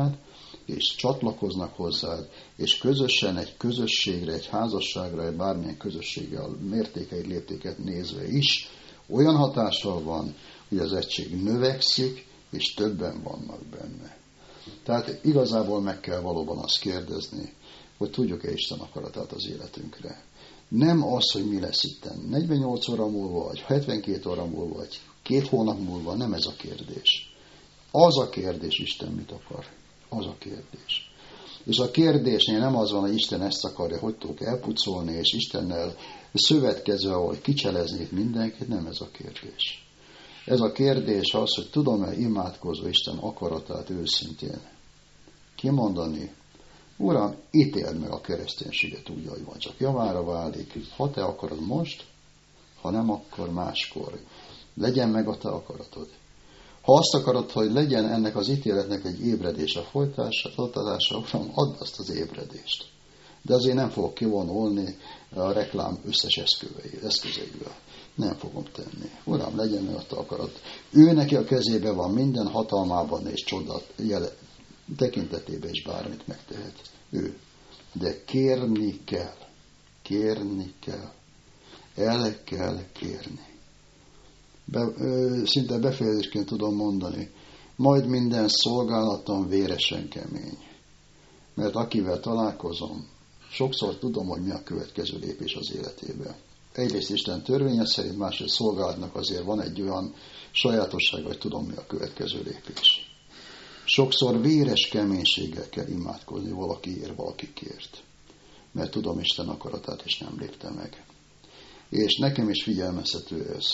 és csatlakoznak hozzád, és közösen egy közösségre, egy házasságra, egy bármilyen közösséggel mértékeit, léptéket nézve is olyan hatással van, hogy az egység növekszik, és többen vannak benne. Tehát igazából meg kell valóban azt kérdezni, hogy tudjuk-e Isten akaratát az életünkre. Nem az, hogy mi lesz itten negyvennyolc óra múlva, vagy hetvenkét óra múlva, vagy két hónap múlva, nem ez a kérdés. Az a kérdés, Isten mit akar. Az a kérdés. És a kérdésnél nem az van, hogy Isten ezt akarja, hogy tudok elpucolni, és Istennel szövetkezve, ahogy kicselezni itt mindenkit, nem ez a kérdés. Ez a kérdés az, hogy tudom-e imádkozva Isten akaratát őszintén kimondani, Uram, ítéld meg a kereszténységet úgy, ahogy van, csak javára válik. Ha te akarod most, ha nem, akkor máskor. Legyen meg a te akaratod. Ha azt akarod, hogy legyen ennek az ítéletnek egy ébredés a folytatása, Uram, add azt az ébredést. De azért nem fogok kivonulni a reklám összes eszközeivel. Nem fogom tenni. Uram, legyen meg a te akarat. Ő neki a kezébe van minden, hatalmában és csodat jele, tekintetében is bármit megtehet. Ő. De kérni kell. Kérni kell. El kell kérni. Be, ö, szinte befejezésként tudom mondani, majd minden szolgálatom véresen kemény. Mert akivel találkozom, sokszor tudom, hogy mi a következő lépés az életében. Egyrészt Isten törvénye szerint, másrészt szolgálatnak azért van egy olyan sajátosság, hogy tudom, mi a következő lépés. Sokszor véres keménységgel kell imádkozni valakiért, valakikért. Mert tudom Isten akaratát, és nem lépte meg. És nekem is figyelmeztető ez.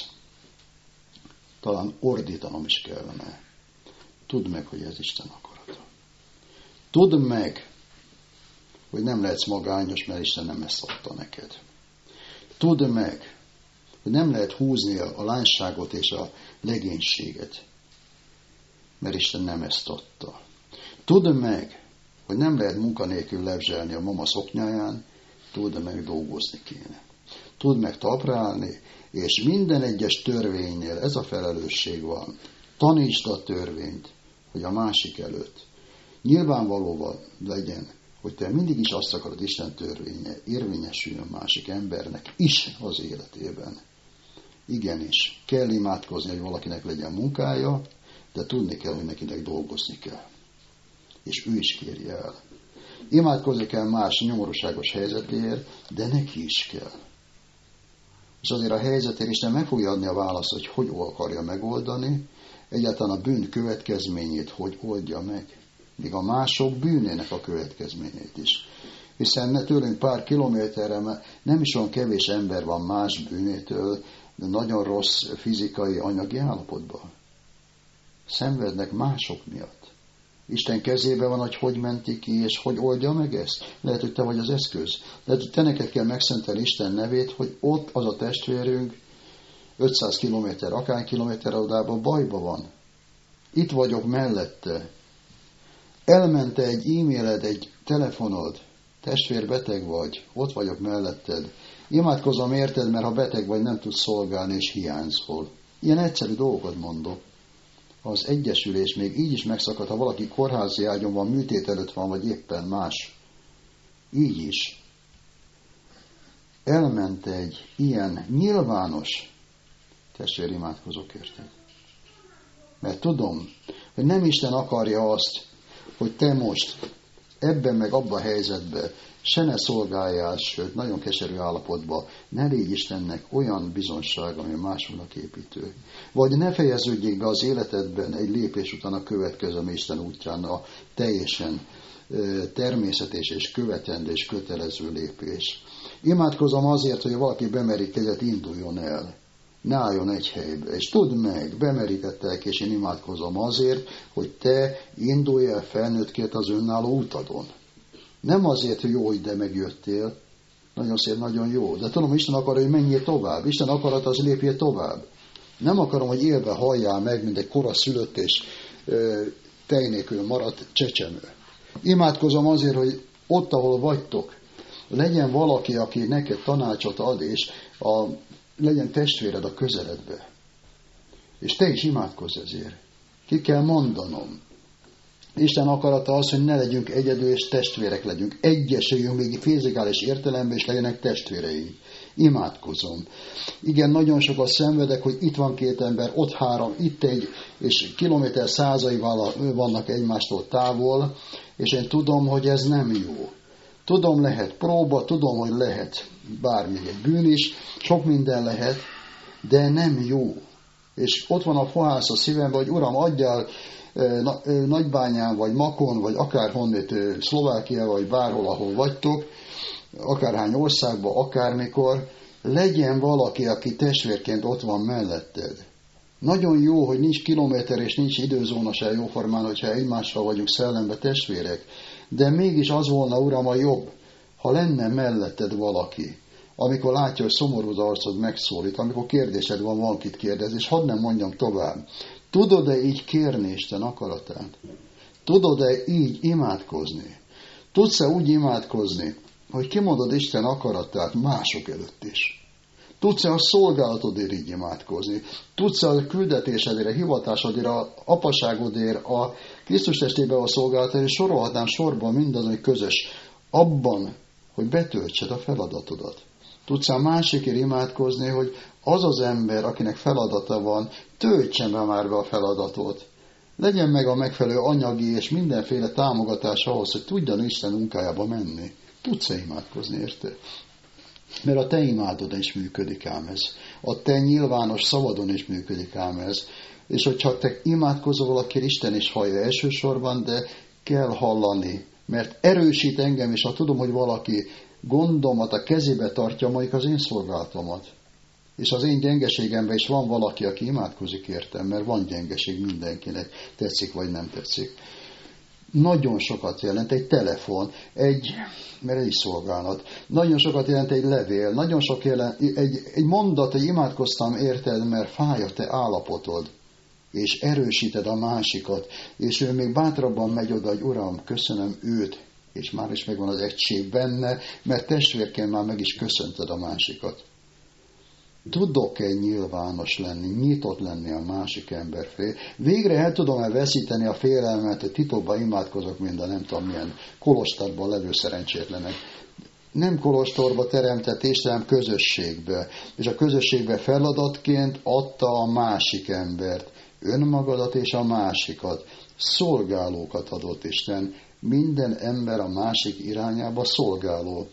Talán ordítanom is kellene. Tudd meg, hogy ez Isten akarata. Tudd meg, hogy nem lehetsz magányos, mert Isten nem ezt adta neked. Tudd meg, hogy nem lehet húzni a lányságot és a legénységet, mert Isten nem ezt adta. Tudd meg, hogy nem lehet munkanélkül lebzselni a mama szoknyáján, tudd meg, dolgozni kéne. Tudd meg talpra állni, és minden egyes törvénynél ez a felelősség van. Tanítsd a törvényt, hogy a másik előtt nyilvánvalóan legyen, hogy te mindig is azt akarod, Isten törvénye érvényesüljön másik embernek is az életében. Igenis, kell imádkozni, hogy valakinek legyen munkája, de tudni kell, hogy nekinek dolgozni kell. És ő is kérje el. Imádkozni kell más nyomorúságos helyzetéért, de neki is kell. És azért a helyzetért Isten meg fogja adni a választ, hogy hogy akarja megoldani, egyáltalán a bűn következményét hogy oldja meg. Még a mások bűnének a következményét is. Hiszen ne tőlünk pár kilométerre, mert nem is olyan kevés ember van más bűnétől, de nagyon rossz fizikai, anyagi állapotban. Szenvednek mások miatt. Isten kezében van, hogy hogy menti ki, és hogy oldja meg ezt. Lehet, hogy te vagy az eszköz. Lehet, hogy te neked kell megszentelni Isten nevét, hogy ott az a testvérünk ötszáz kilométer, akár kilométer odában bajba van. Itt vagyok mellette. Elmente egy e-mailed, egy telefonod, testvér, beteg vagy, ott vagyok melletted. Imádkozom érted, mert ha beteg vagy, nem tudsz szolgálni, és hiányzol. Ilyen egyszerű dolgokat mondok. Az egyesülés még így is megszakad, ha valaki kórházi ágyon van, műtét előtt van, vagy éppen más. Így is. Elment egy ilyen nyilvános testvér, imádkozok érted. Mert tudom, hogy nem Isten akarja azt, hogy te most ebben meg abban a helyzetben se ne szolgáljál, sőt, nagyon keserű állapotban, ne légy Istennek olyan bizonság, ami másoknak építő. Vagy ne fejeződjék be az életedben egy lépés után a következő, ami Isten útján a teljesen természetes és követendő és kötelező lépés. Imádkozom azért, hogy valaki bemerítkezett, induljon el. Ne álljon egy helybe. És tudd meg, bemerítettek, és én imádkozom azért, hogy te indulj el felnőttként az önálló utadon. Nem azért, hogy jó, hogy de megjöttél. Nagyon szép, nagyon jó. De tudom, Isten akar, hogy menjél tovább. Isten akarat, az lépjél tovább. Nem akarom, hogy élve halljál meg, mint egy koraszülött és ö, tej nélkül maradt csecsemő. Imádkozom azért, hogy ott, ahol vagytok, legyen valaki, aki neked tanácsot ad, és a, legyen testvéred a közeledbe. És te is imádkozz ezért. Ki kell mondanom. Isten akarata az, hogy ne legyünk egyedül, és testvérek legyünk. Egyesüljünk, még fizikális értelemben is legyenek testvéreink. Imádkozom. Igen, nagyon sokat szenvedek, hogy itt van két ember, ott három, itt egy, és kilométer százaival vannak egymástól távol, és én tudom, hogy ez nem jó. Tudom, lehet próba, tudom, hogy lehet bármi egy bűn is, sok minden lehet, de nem jó. És ott van a fohász a szívemben, hogy Uram, adjál Nagybányán, vagy Makon, vagy akárhonnét, Szlovákia, vagy bárhol, ahol vagytok, akárhány országban, akármikor, legyen valaki, aki testvérként ott van melletted. Nagyon jó, hogy nincs kilométer és nincs időzóna se jóformán, hogyha egymással vagyunk szellembe testvérek, de mégis az volna, Uram, a jobb, ha lenne melletted valaki, amikor látja, hogy szomorú az arcod megszólít, amikor kérdésed van, valakit kérdez, és hadd nem mondjam tovább. Tudod-e így kérni Isten akaratát? Tudod-e így imádkozni? Tudsz-e úgy imádkozni, hogy kimondod Isten akaratát mások előtt is? Tudsz-e a szolgálatodért így imádkozni? Tudsz-e a küldetésedért, a hivatásodért, a apaságodért, a Krisztus testében a szolgálatért, és sorolhatnám sorban mindaz, hogy közös, abban, hogy betöltsed a feladatodat. Tudsz a másikért imádkozni, hogy az az ember, akinek feladata van, töltsen be már be a feladatot. Legyen meg a megfelelő anyagi és mindenféle támogatás ahhoz, hogy tudjan Isten munkájába menni. Tudsz-e imádkozni, érte? Mert a te imádodon is működik ám ez. A te nyilvános szavadon is működik ám ez. És hogyha te imádkozol valakire, Isten is hallja elsősorban, de kell hallani. Mert erősít engem, és ha tudom, hogy valaki gondomat a kezébe tartja, majd az én szolgálatomat. És az én gyengeségemben is van valaki, aki imádkozik értem, mert van gyengeség mindenkinek, tetszik vagy nem tetszik. Nagyon sokat jelent egy telefon, egy, mert egy szolgálat, nagyon sokat jelent egy levél, nagyon sok jelent, egy, egy mondat, hogy imádkoztam érted, mert fáj a te állapotod, és erősíted a másikat, és ő még bátrabban megy oda, hogy Uram, köszönöm őt, és már is megvan az egység benne, mert testvérként már meg is köszönted a másikat. Tudok-e nyilvános lenni, nyitott lenni a másik ember felé? Végre el tudom-e veszíteni a félelmet, hogy titokban imádkozok, mint a nem tudom milyen kolostorban levő szerencsétlenek. Nem kolostorba teremtett Isten, közösségbe. És a közösségbe feladatként adta a másik embert. Önmagadat és a másikat. Szolgálókat adott Isten. Minden ember a másik irányába szolgáló.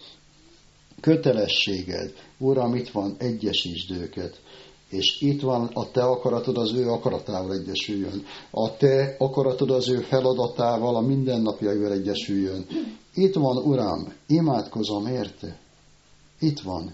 Kötelességed, Uram, itt van, egyesítsd őket, és itt van a te akaratod, az ő akaratával egyesüljön, a te akaratod az ő feladatával, a mindennapjaival egyesüljön. Itt van, Uram, imádkozom érte. Itt van.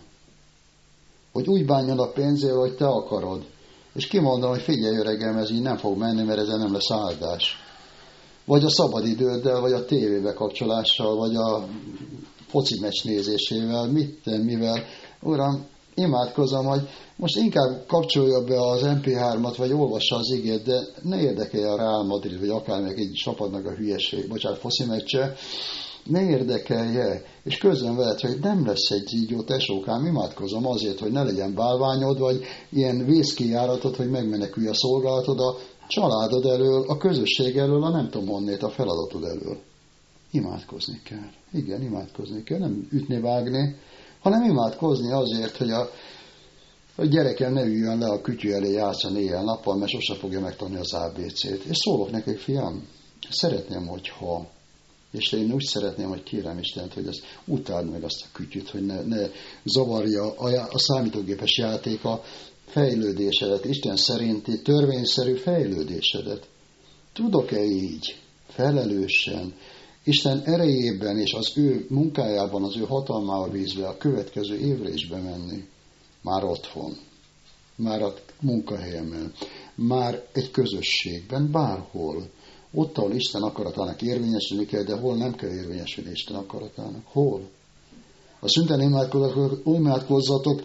Hogy úgy bánjon a pénzével, hogy te akarod. És kimondom, hogy figyelj öregem, ez így nem fog menni, mert ezen nem lesz áldás. Vagy a szabadidőddel, vagy a tévébe kapcsolással, vagy a foci meccs nézésével, mit, mivel. Uram, imádkozom, hogy most inkább kapcsolja be az em pé hármat, vagy olvassa az igét, de ne érdekelje a Real Madrid, vagy akár meg egy csapatnak a hülyeség, bocsánat, foci meccse, ne érdekelje, és közben veled, hogy nem lesz egy így jó tesókám, imádkozom azért, hogy ne legyen bálványod, vagy ilyen vészkijáratod, hogy megmenekülj a szolgálatod a családod elől, a közösség elől, a nem tudom honnét, a feladatod elől. Imádkozni kell. Igen, imádkozni kell. Nem ütni, vágni, hanem imádkozni azért, hogy a, a gyerekem ne üljön le a kütyű elé játszani éjjel-nappal, mert sose fogja megtanulni az á bé cét. És szólok neki, fiam, szeretném, hogyha, és én úgy szeretném, hogy kérem Istent, hogy ezt utáld meg azt a kütyüt, hogy ne, ne zavarja a, a számítógépes játék a fejlődésedet, Isten szerinti törvényszerű fejlődésedet. Tudok-e így felelősen, Isten erejében és az ő munkájában, az ő hatalmával bízva a következő évre is bemenni? Már otthon, már a munkahelyemen, már egy közösségben, bárhol. Ott, ahol Isten akaratának érvényesülni kell, de hol nem kell érvényesülni Isten akaratának? Hol? A szünten imádkozzatok,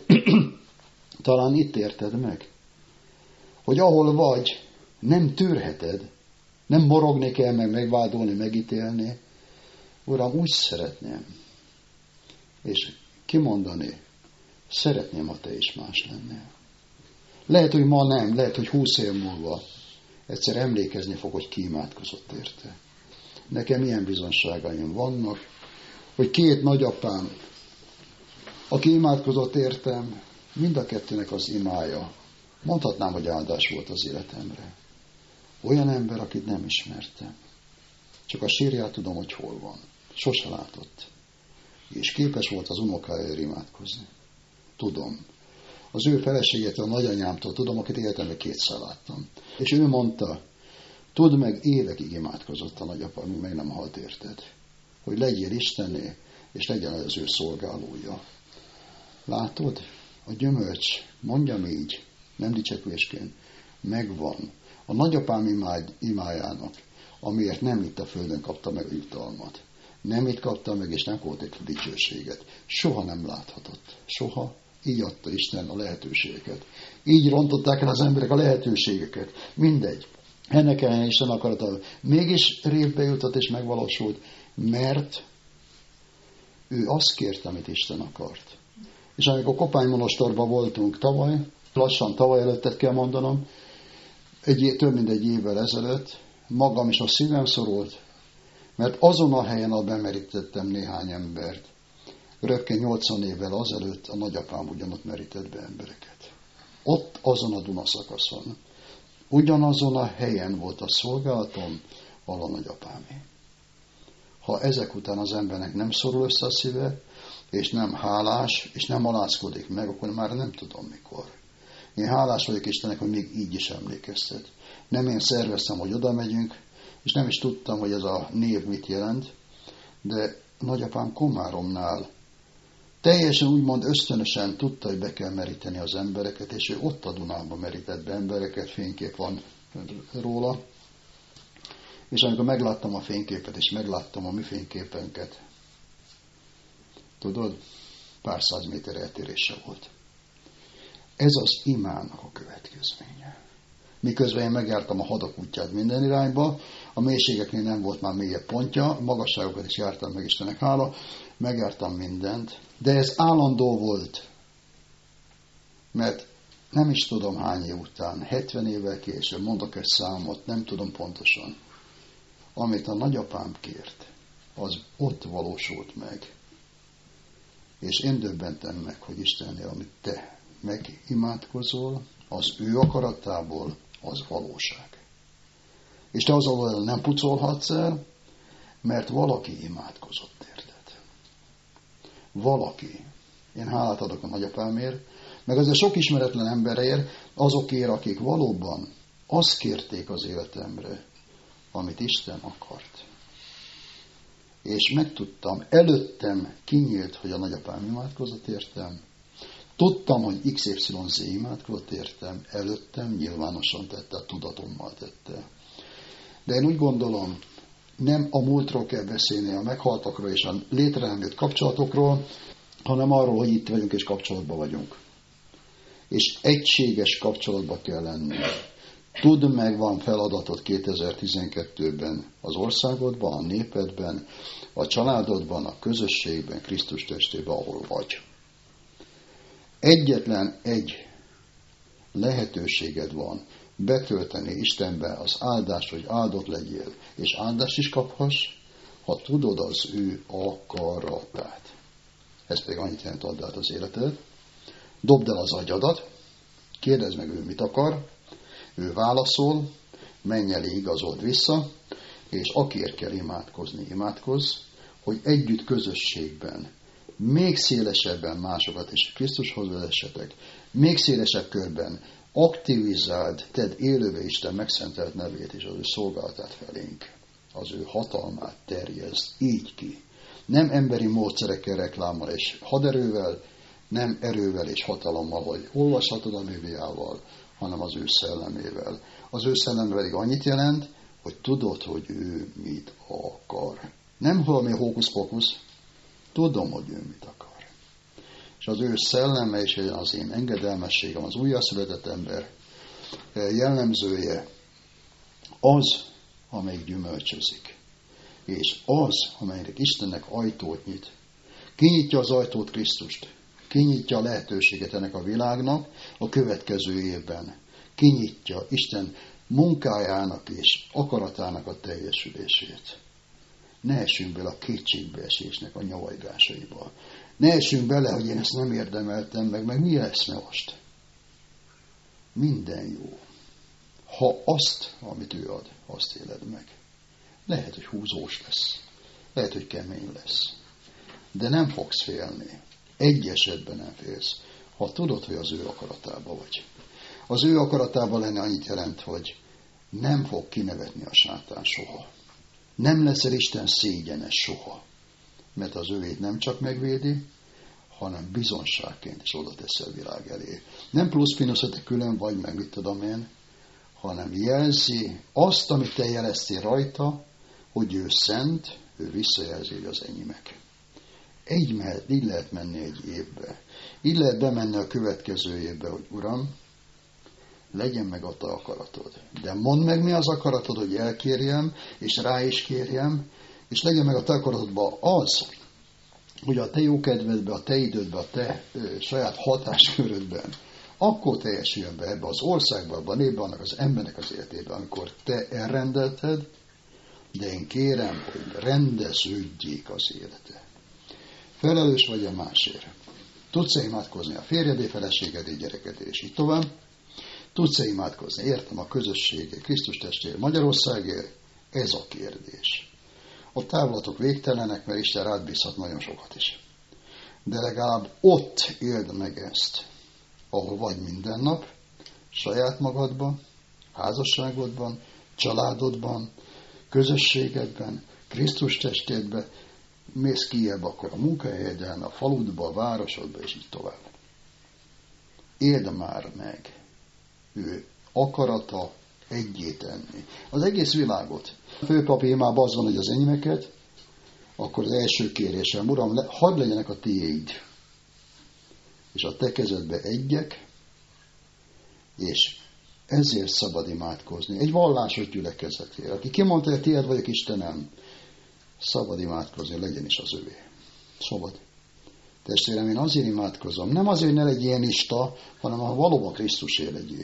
talán itt érted meg, hogy ahol vagy, nem tűrheted, nem morogni kell, meg megvádolni, megítélni. Uram, úgy szeretném, és kimondani, szeretném, ha te is más lennél. Lehet, hogy ma nem, lehet, hogy húsz év múlva egyszer emlékezni fog, hogy ki imádkozott érte. nekem ilyen bizonságaim vannak, hogy két nagyapám, aki imádkozott értem, mind a kettőnek az imája, mondhatnám, hogy áldás volt az életemre. Olyan ember, akit nem ismertem. Csak a sírját tudom, hogy hol van. Sose látott. És képes volt az unokájáért imádkozni. Tudom. Az ő feleségétől, a nagyanyámtól tudom, akit életemben kétszer láttam. És ő mondta, tudd meg, évekig imádkozott a nagyapa, amíg meg nem halt, érted. Hogy legyél Istenné, és legyen az ő szolgálója. Látod? A gyümölcs, mondjam így, nem dicsekvésként, megvan. A nagyapám imád, imájának, amiért nem itt a földön kapta meg a jutalmat. Nem itt kapta meg, és nem volt egy dicsőséget. Soha nem láthatott. Soha. Így adta Isten a lehetőségeket. Így rontották el az emberek a lehetőségeket. Mindegy. Ennek ellenére Isten akarata. Mégis révbe jutott és megvalósult, mert ő azt kért, amit Isten akart. És amikor Kopány-monostorban voltunk tavaly, lassan tavaly előttet kell mondanom, egy, több mint egy évvel ezelőtt, magam is a szívem szorult, mert azon a helyen, ahol bemerítettem néhány embert, rögtön nyolcvan évvel azelőtt a nagyapám ugyanott merített be embereket. Ott azon a Dunaszakaszon, ugyanazon a helyen volt a szolgálatom, ahol a nagyapámé. Ha ezek után az embernek nem szorul össze a szíve, és nem hálás, és nem alázkodik meg, akkor már nem tudom mikor. Én hálás vagyok Istennek, hogy még így is emlékeztet. Nem én szerveztem, hogy oda megyünk, és nem is tudtam, hogy ez a név mit jelent, de nagyapám Komáromnál teljesen úgymond ösztönösen tudta, hogy be kell meríteni az embereket, és ő ott a Dunában merített be embereket, fénykép van róla. És amikor megláttam a fényképet, és megláttam a mi fényképenket, tudod, pár száz méter eltérése volt. Ez az imának a következménye. Miközben én megjártam a hadak útját minden irányba, a mélységeknél nem volt már mélyebb pontja, magasságokat is jártam meg, Istennek hála, megjártam mindent, de ez állandó volt, mert nem is tudom hány év után, hetven évvel később, mondok egy számot, nem tudom pontosan, amit a nagyapám kért, az ott valósult meg. És én döbbentem meg, hogy Istennél, amit te megimádkozol, az ő akaratából, az valóság. És te azon nem pucolhatsz el, mert valaki imádkozott, érted? Valaki. Én hálát adok a nagyapámért, meg azért sok ismeretlen emberért, azokért, akik valóban azt kérték az életemre, amit Isten akart. És megtudtam, előttem kinyílt, hogy a nagyapám imádkozott értem, tudtam, hogy iksz ipszilon zé imádkozott értem, előttem nyilvánosan tette, tudatommal tette. De én úgy gondolom, nem a múltról kell beszélni, a meghaltakról és a létre nem jött kapcsolatokról, hanem arról, hogy itt vagyunk és kapcsolatban vagyunk. És egységes kapcsolatban kell lenni. Tudd meg, van feladatod kétezer-tizenkettőben az országodban, a népedben, a családodban, a közösségben, Krisztus testében, ahol vagy. Egyetlen egy lehetőséged van betölteni Istenbe az áldást, hogy áldott legyél, és áldást is kaphass, ha tudod az ő akaratát. Ez pedig annyit jelent, add át az életed. Dobd el az agyadat, kérdezd meg ő mit akar, ő válaszol, menj elé, igazold vissza, és akiért kell imádkozni, imádkozz, hogy együtt közösségben, még szélesebben másokat is Krisztushoz vezessetek, még szélesebb körben aktivizáld, tedd élőbe Isten megszentelt nevét és az ő szolgálatát felénk. Az ő hatalmát terjeszd így ki. Nem emberi módszerekkel, reklámmal és haderővel, nem erővel és hatalommal, hogy olvashatod a Bibliával, hanem az ő szellemével. Az ő szellem pedig annyit jelent, hogy tudod, hogy ő mit akar. Nem valami hókusz-pokusz, tudom, hogy ő mit akar. És az ő szelleme és az én engedelmességem, az újjászületett ember jellemzője az, amelyik gyümölcsözik. És az, amelynek Istennek ajtót nyit. Kinyitja az ajtót Krisztust. Kinyitja a lehetőséget ennek a világnak a következő évben. Kinyitja Isten munkájának és akaratának a teljesülését. Ne essünk bele a kétségbeesésnek a nyavajgásaiba. Ne essünk bele, hogy én ezt nem érdemeltem meg, meg mi lesz most? Minden jó. Ha azt, amit ő ad, azt éled meg. Lehet, hogy húzós lesz. Lehet, hogy kemény lesz. De nem fogsz félni. Egy esetben nem félsz. Ha tudod, hogy az ő akaratában vagy. Az ő akaratában lenne annyit jelent, hogy nem fog kinevetni a sátán soha. Nem leszel Isten szégyenes soha. Mert az övét nem csak megvédi, hanem bizonságként is oda teszi a világ elé. Nem plusz-minusz, hogy te külön vagy, meg mit tudom én, hanem jelzi azt, amit te jeleztél rajta, hogy ő szent, ő visszajelzi, hogy az enyémek. Így, mehet, így lehet menni egy évbe. Így lehet bemenni a következő évbe, hogy Uram, legyen meg a te akaratod. De mondd meg, mi az akaratod, hogy elkérjem, és rá is kérjem, és legyen meg a te akaratodban az, hogy a te jó kedvedbe, a te idődbe, a te ö, saját hatáskörödben, akkor teljesüljön be ebbe az országba, abban a népben, annak az embernek az életében, amikor te elrendelted, de én kérem, hogy rendeződjék az élete. Felelős vagy a másért. Tudsz-e imádkozni a férjedé, feleségedé, gyerekedé, és így tovább? Tudsz-e imádkozni, értem, a közösségért, Krisztus testvér Magyarországért? Ez a kérdés. A távlatok végtelenek, mert Isten rád bízhat nagyon sokat is. De legalább ott éld meg ezt, ahol vagy minden nap, saját magadban, házasságodban, családodban, közösségedben, Krisztus testédben, mész kijebb akkor a munkahelyeden, a faludba, a városodba, és így tovább. Éld már meg ő akarata egyé tenni. Az egész világot. A főpap imában az van, hogy az enyémeket, akkor az első kérésem, Uram, le, hadd legyenek a tiéd. És a te kezedbe egyek, és ezért szabad imádkozni. Egy vallásos gyülekezetére. Aki kimondta, hogy tiéd vagyok, Istenem, szabad imádkozni, legyen is az övé. Szabad. Testvérem, én azért imádkozom. Nem azért, hogy ne legyél ista, hanem ha valóban Krisztusé legyél.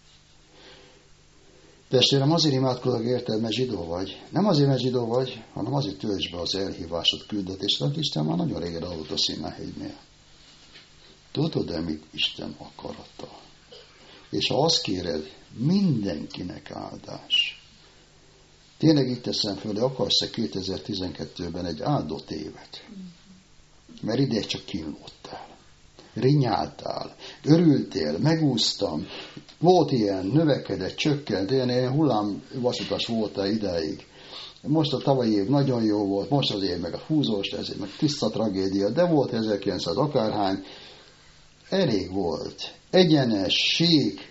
Testvérem, azért imádkozok, érted, mert zsidó vagy. Nem azért, mert zsidó vagy, hanem azért töltsd be az elhívásod, küldetést, amit Isten már nagyon régen adott a Színehegynél. Tudod-e, mit Isten akarata? És ha azt kéred, mindenkinek áldás. Tényleg itt teszem föl, de akarsz-e kétezer-tizenkettőben egy áldott évet? Mert ide csak kínlódtál. Rinyáltál, örültél, megúsztam, volt ilyen, növekedett, csökkent, ilyen, ilyen hullámvasutas voltál idáig. Most a tavalyi év nagyon jó volt, most az év meg a húzós, ez meg tiszta tragédia, de volt ezerkilencszáz akárhány, elég volt. Egyenes, sík,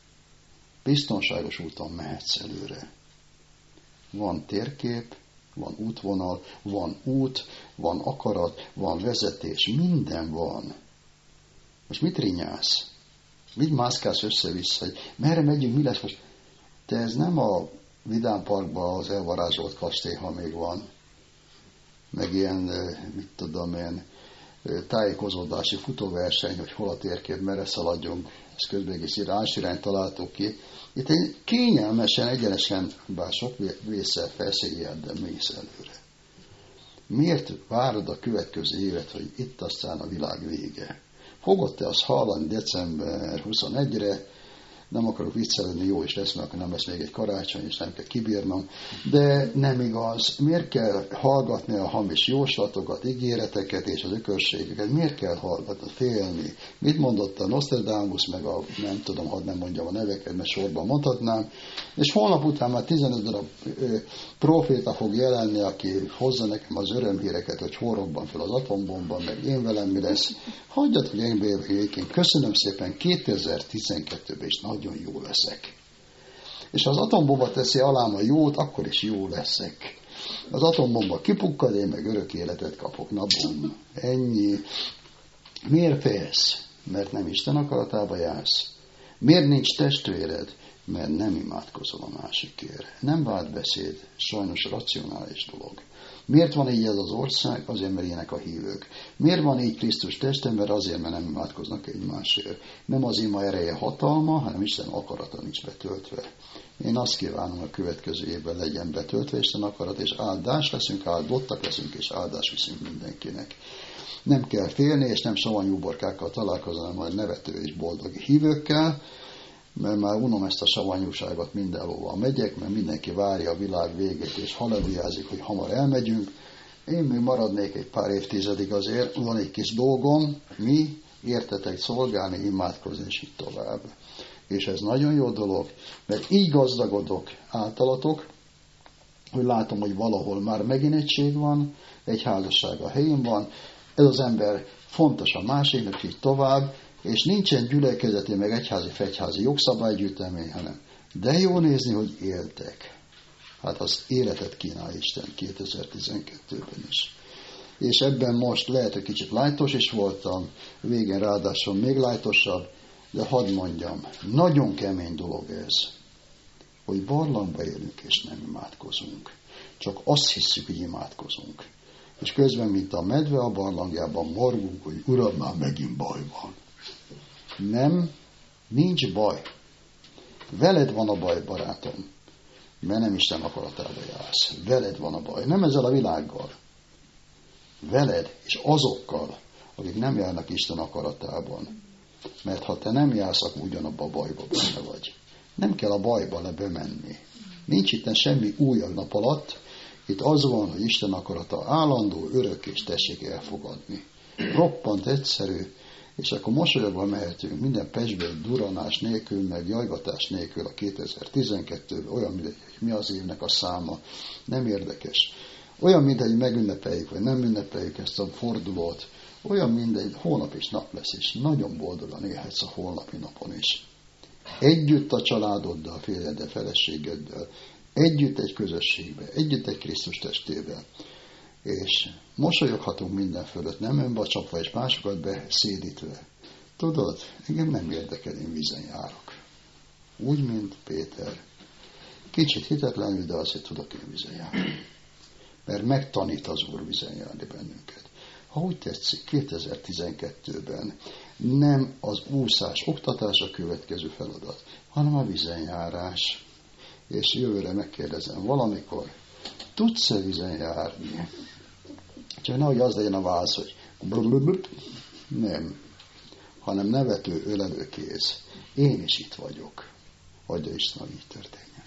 biztonságos úton mehetsz előre. Van térkép, van útvonal, van út, van akarat, van vezetés, minden van. Most mit rinyálsz? Mit mászkálsz össze-vissza? Merre megyünk, mi lesz most? De ez nem a Vidám Parkban az elvarázsolt kastély, ha még van. Meg ilyen, mit tudom én, tájékozódási futóverseny, hogy hol a térkép, merre szaladjunk. Ezt közben egész írás'irányt találtuk ki. Itt egy kényelmesen, egyenesen, bár sok vésszel felszéljel, de mész előre. Miért várod a következő évet, hogy itt aztán a világ vége? Fogod te azt hallani december huszonegyedikére, nem akarok viccelődni, jó is lesz, mert akkor nem lesz még egy karácsony, és nem kell kibírnom, de nem igaz. Miért kell hallgatni a hamis jóslatokat, ígéreteket és az ökörségeket? Miért kell hallgatni, félni? Mit mondott a Nostradamus, meg a, nem tudom, hadd nem mondjam a neveket, mert sorban mondhatnám, és holnap után már tizenöt darab proféta fog jelenni, aki hozza nekem az örömhíreket, hogy hol robban fel az atombomba, meg én velem mi lesz. Hagyjad, hogy én bélyegéként. Köszönöm szépen, kétezer-tizenkettőben is nagyon jó leszek. És ha az atombomba teszi alám a jót, akkor is jó leszek. Az atombomba kipukkad, én meg örök életet kapok. Na bum. Ennyi. Miért félsz? Mert nem Isten akaratába jársz. Miért nincs testvéred? Mert nem imádkozol a másikért. Nem vált beszéd, sajnos racionális dolog. Miért van így ez az ország? Azért, mert ilyenek a hívők. Miért van így Krisztus testember? Azért, mert nem imádkoznak egymásért. Nem az ima ereje hatalma, hanem Isten akarata nincs betöltve. Én azt kívánom, a következő évben legyen betöltve Isten akarat, és áldás leszünk, áldottak leszünk, és áldás viszünk mindenkinek. Nem kell félni, és nem savanyú borkákkal találkozni, hanem majd nevető és boldog hívőkkel, mert már unom ezt a savanyúságot mindenhova megyek, mert mindenki várja a világ végét, és hallelujázik, hogy hamar elmegyünk. Én még maradnék egy pár évtizedig azért, van egy kis dolgom, mi értetek szolgálni, imádkozni, és így tovább. És ez nagyon jó dolog, mert így gazdagodok általatok, hogy látom, hogy valahol már megint egység van, egy házasság a helyén van, ez az ember fontos a másiknak, így tovább, és nincsen gyülekezeti, meg egyházi, fegyházi jogszabálygyűjtemény, hanem de jó nézni, hogy éltek. Hát az életet kínál Isten kétezer-tizenkettőben is. És ebben most lehet, hogy kicsit lájtos is voltam, végén ráadásul még lájtosabb, de hadd mondjam, nagyon kemény dolog ez, hogy barlangba élünk és nem imádkozunk. Csak azt hiszük, hogy imádkozunk. És közben, mint a medve a barlangjában morgunk, hogy Uram, már megint baj van. Nem, nincs baj. Veled van a baj, barátom, mert nem Isten akaratába jársz. Veled van a baj, nem ezzel a világgal. Veled és azokkal, akik nem járnak Isten akaratában. Mert ha te nem jársz, akkor ugyanabba a bajba benne vagy. Nem kell a bajba lebemenni. Nincs itt semmi új a nap alatt. Itt az van, hogy Isten akarata állandó, örök, és tessék elfogadni. Roppant egyszerű, és akkor mosolyogva mehetünk minden pesből duranás nélkül, meg jajgatás nélkül a kétezer-tizenkettőben, olyan, mint hogy mi az évnek a száma, nem érdekes. Olyan, mint hogy megünnepeljük, vagy nem ünnepeljük ezt a fordulót, olyan mindegy, hónap és nap lesz, és nagyon boldogan élhetsz a holnapi napon is. Együtt a családoddal, férjeddel, feleségeddel, együtt egy közösségbe, együtt egy Krisztus testével. És mosolyoghatunk minden fölött, nem önbe csapva és másokat beszédítve. Tudod, engem nem érdekel, én vízen járok. Úgy, mint Péter. Kicsit hitetlenül, de azért tudok én vízen járni. Mert megtanít az Úr vízen járni bennünket. Ha úgy tetszik, kétezer-tizenkettőben nem az úszás, oktatás a következő feladat, hanem a vízenjárás. És jövőre megkérdezem, valamikor tudsz-e vízen járni? Csak nehogy az legyen a válasz, hogy nem, hanem nevető, ölelő kéz. Én is itt vagyok. Adja Isten, hogy így történjen.